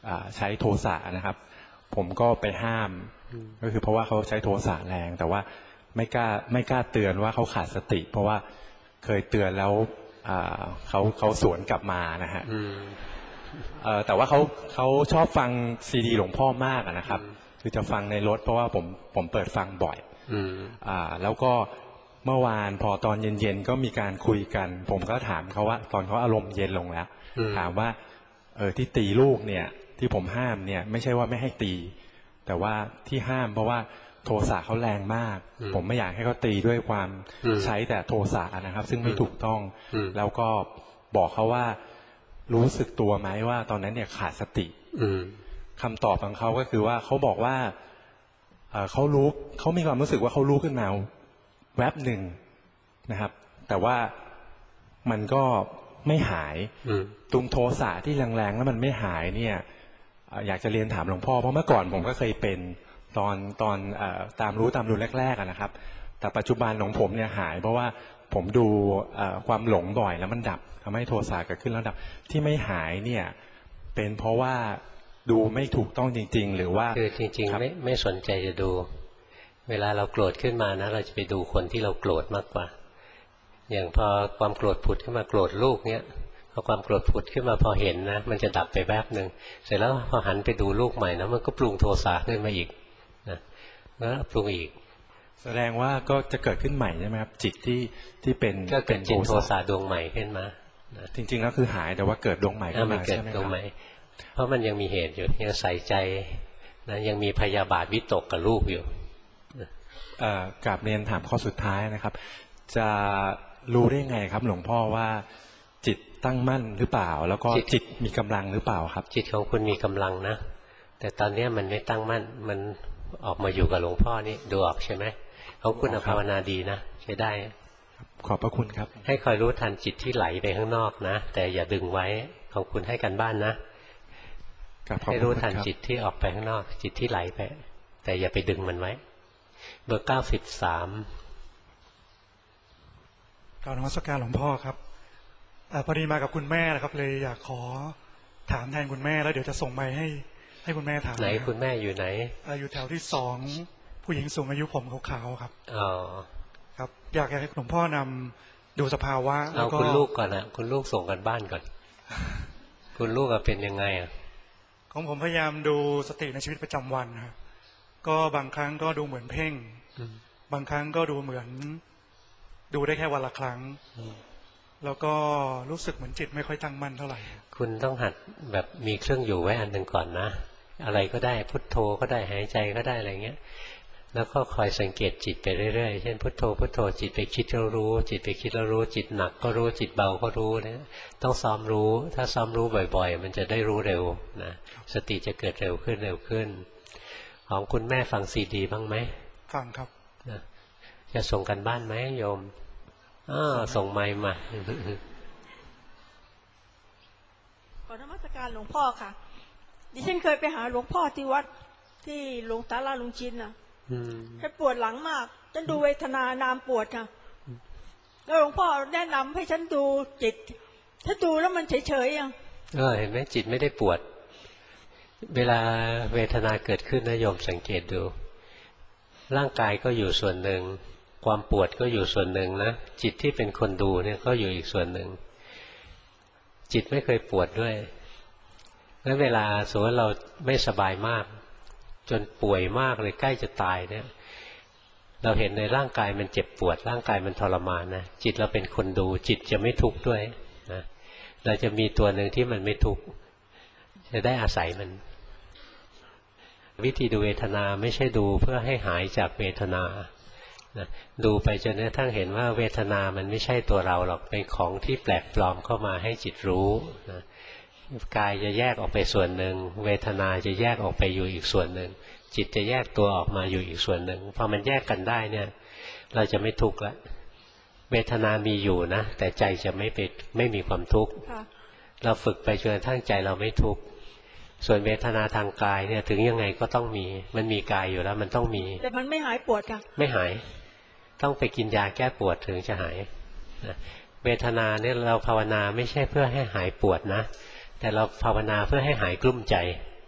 ใช้โทสะนะครับผมก็ไปห้ามก็คือเพราะว่าเขาใช้โทสะแรงแต่ว่าไม่กล้าไม่กล้าเตือนว่าเขาขาดสติเพราะว่าเคยเตือนแล้วเขาเขาสวนกลับมานะฮะแต่ว่าเขาเขาชอบฟังซีดีหลวงพ่อมากนะครับคือจะฟังในรถเพราะว่าผมผมเปิดฟังบ่อยแล้วก็เมื่อวานพอตอนเย็นๆก็มีการคุยกันผมก็ถามเขาว่าตอนเขาอารมณ์เย็นลงแล้วถามว่าเออที่ตีลูกเนี่ยที่ผมห้ามเนี่ยไม่ใช่ว่าไม่ให้ตีแต่ว่าที่ห้ามเพราะว่าโทสะเขาแรงมากผมไม่อยากให้เขาตีด้วยความใช้แต่โทสะนะครับซึ่งไม่ถูกต้องแล้วก็บอกเขาว่ารู้สึกตัวไหมว่าตอนนั้นเนี่ยขาดสติคำตอบของเขาก็คือว่าเขาบอกว่าเขารู้เขามีความรู้สึกว่าเขารู้ขึ้นมาแวบหนึ่งนะครับแต่ว่ามันก็ไม่หายตรงโทสะที่แรงๆแล้วมันไม่หายเนี่ยอยากจะเรียนถามหลวงพ่อเพราะเมื่อก่อนผมก็เคยเป็นตอนตอนตามรู้ตามดูแรกๆนะครับแต่ปัจจุบันของผมเนี่ยหายเพราะว่าผมดูความหลงบ่อยแล้วมันดับทำให้โทสะเกิดขึ้นแล้วดับที่ไม่หายเนี่ยเป็นเพราะว่าดูไม่ถูกต้องจริงๆหรือว่าคือจริงๆไม่ไม่สนใจจะดูเวลาเราโกรธขึ้นมานะเราจะไปดูคนที่เราโกรธมากกว่าอย่างพอความโกรธผุดขึ้นมาโกรธลูกเนี้ยพอความโกรธผุดขึ้นมาพอเห็นนะมันจะดับไปแป๊บหนึ่งเสร็จแล้วพอหันไปดูลูกใหม่นะมันก็ปรุงโทสะขึ้นมาอีกนะแล้วปรุงอีกแสดงว่าก็จะเกิดขึ้นใหม่ใช่ไหมครับจิตที่ที่เป็นก็เกิดจิตโทสะดวงใหม่ขึ้นมาจริงๆแล้วคือหายแต่ว่าเกิดดวงใหม่ขึ้นมาใช่ไหมครับเพราะมันยังมีเหตุอยู่ยังใส่ใจนะยังมีพยาบาทวิตกกับลูกอยู่กราบเรียนถามข้อสุดท้ายนะครับจะรู้ได้ไงครับหลวงพ่อว่าจิตตั้งมั่นหรือเปล่าแล้วก็จิตมีกำลังหรือเปล่าครับจิตของคุณมีกำลังนะแต่ตอนนี้มันไม่ตั้งมั่นมันออกมาอยู่กับหลวงพ่อนี่ดูออกใช่ไหมของคุณภาวนาดีนะใช้ได้ขอบพระคุณครับให้คอยรู้ทันจิตที่ไหลไปข้างนอกนะแต่อย่าดึงไว้ของคุณให้กันบ้านนะให้รู้ทันจิตที่ออกไปข้างนอกจิตที่ไหลไปแต่อย่าไปดึงมันไว้เบอร์เก้าสิบสามกราบนมัสการหลวงพ่อครับพอดีมากับคุณแม่นะครับเลยอยากขอถามแทนคุณแม่แล้วเดี๋ยวจะส่งไมค์ให้ให้คุณแม่ถามไหนคุณแม่อยู่ไหนอยู่แถวที่สองผู้หญิงสูงอายุผมขาวๆครับอ๋อครับอยากให้หลวงพ่อนำดูสภาวะแล้วก็คุณลูกก่อนนะคุณลูกส่งกันบ้านก่อนคุณลูกเป็นยังไงอ่ะของผมพยายามดูสติในชีวิตประจำวันครับก็บางครั้งก็ดูเหมือนเพ่งบางครั้งก็ดูเหมือนดูได้แค่วันละครั้งแล้วก็รู้สึกเหมือนจิตไม่ค่อยตั้งมั่นเท่าไหร่คุณต้องหัดแบบมีเครื่องอยู่ไว้อันหนึ่งก่อนนะอะไรก็ได้พุทโธก็ได้หายใจก็ได้อะไรเงี้ยแล้วก็คอยสังเกตจิตไปเรื่อยๆเช่นพุทโธพุทโธจิตไปคิดแล้วรู้จิตไปคิดแล้วรู้จิตหนักก็รู้จิตเบาก็รู้นะต้องซ้อมรู้ถ้าซ้อมรู้บ่อยๆมันจะได้รู้เร็วนะสติจะเกิดเร็วขึ้นเร็วขึ้นของคุณแม่ฟังซีดีบ้างไหมฟังครับนะจะส่งกันบ้านไหมโยมอ้าส่งไมค์มาขอนมัสการหลวงพ่อค่ะดิฉันเคยไปหาหลวงพ่อที่วัดที่หลวงตาลาลุงชินน่ะฉันปวดหลังมากฉันดูเวทนานามปวดค่ะแล้วหลวงพ่อแนะนำให้ฉันดูจิตถ้าดูแล้วมันเฉยๆยังเออเห็นไหมจิตไม่ได้ปวดเวลาเวทนาเกิดขึ้นนะโยมสังเกตดูร่างกายก็อยู่ส่วนหนึ่งความปวดก็อยู่ส่วนหนึ่งนะจิตที่เป็นคนดูเนี่ยก็อยู่อีกส่วนหนึ่งจิตไม่เคยปวดด้วยแล้วเวลาสมมติเราไม่สบายมากจนป่วยมากเลยใกล้จะตายเนี่ยเราเห็นในร่างกายมันเจ็บปวดร่างกายมันทรมานนะจิตเราเป็นคนดูจิตจะไม่ทุกข์ด้วยนะเราจะมีตัวหนึ่งที่มันไม่ทุกข์จะได้อาศัยมันวิธีดูเวทนาไม่ใช่ดูเพื่อให้หายจากเวทนานะดูไปจนกระทั่งเห็นว่าเวทนามันไม่ใช่ตัวเราหรอกเป็นของที่แปลกปลอมเข้ามาให้จิตรู้นะกายจะแยกออกไปส่วนหนึ่งเวทนาจะแยกออกไปอยู่อีกส่วนหนึ่งจิตจะแยกตัวออกมาอยู่อีกส่วนหนึ่งพอมันแยกกันได้เนี่ยเราจะไม่ทุกข์ละเวทนามีอยู่นะแต่ใจจะไม่ไปไม่มีความทุกข์เราฝึกไปจนกระทั่งใจเราไม่ทุกข์ส่วนเวทนาทางกายเนี่ยถึงยังไงก็ต้องมีมันมีกายอยู่แล้วมันต้องมีแต่มันไม่หายปวดค่ะไม่หายต้องไปกินยาแก้ปวดถึงจะหายนะเวทนาเนี่ยเราภาวนาไม่ใช่เพื่อให้หายปวดนะแต่เราภาวนาเพื่อให้หายกลุ้มใจ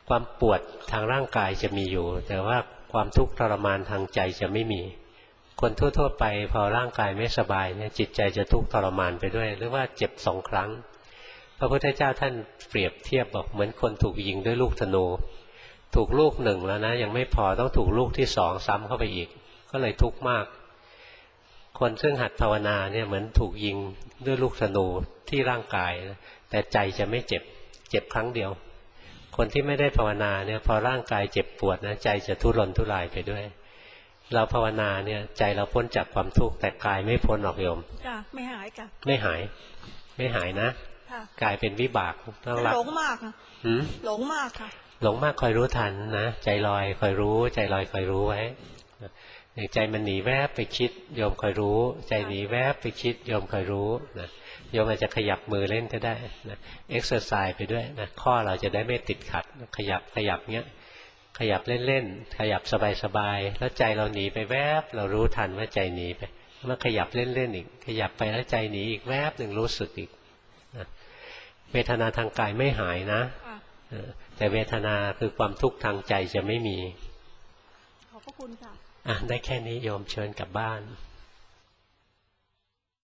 ความปวดทางร่างกายจะมีอยู่แต่ว่าความทุกข์ทรมานทางใจจะไม่มีคนทั่วๆไปพอร่างกายไม่สบายเนี่ยจิตใจจะทุกข์ทรมานไปด้วยหรือว่าเจ็บสองครั้งพระพุทธเจ้าท่านเปรียบเทียบบอกเหมือนคนถูกยิงด้วยลูกธนูถูกลูกหนึ่งแล้วนะยังไม่พอต้องถูกลูกที่สองซ้ำเข้าไปอีกก็เลยทุกข์มากคนซึ่งหัดภาวนาเนี่ยเหมือนถูกยิงด้วยลูกธนูที่ร่างกายนะแต่ใจจะไม่เจ็บเจ็บครั้งเดียวคนที่ไม่ได้ภาวนาเนี่ยพอร่างกายเจ็บปวดนะใจจะทุรนทุรายไปด้วยเราภาวนาเนี่ยใจเราพ้นจากความทุกข์แต่กายไม่พ้นหรอกโยมจ้ะไม่หายจ้ะไม่หายไม่หายนะกลายเป็นวิบากต้องรับหลงมากค่ะหลงมากค่ะหลงมากคอยรู้ทันนะใจลอยคอยรู้ใจลอยคอยรู้ไว้อย่างใจมันหนีแวบไปคิดโยมคอยรู้ใจหนีแวบไปคิดโยมคอยรู้นะโยมอาจจะขยับมือเล่นก็ได้นะเอ็กซ์ไซส์ไปด้วยนะข้อเราจะได้ไม่ติดขัดขยับขยับเงี้ยขยับเล่นๆขยับสบายๆแล้วใจเราหนีไปแวบเรารู้ทันว่าใจหนีไปเมื่อขยับเล่นๆอีกขยับไปแล้วใจหนีอีกแวบหนึ่งรู้สึกอีกนะเวทนาทางกายไม่หายนะแต่เวทนาคือความทุกข์ทางใจจะไม่มีขอบพระคุณค่ะอ่ะได้แค่นี้โยมเชิญกลับบ้าน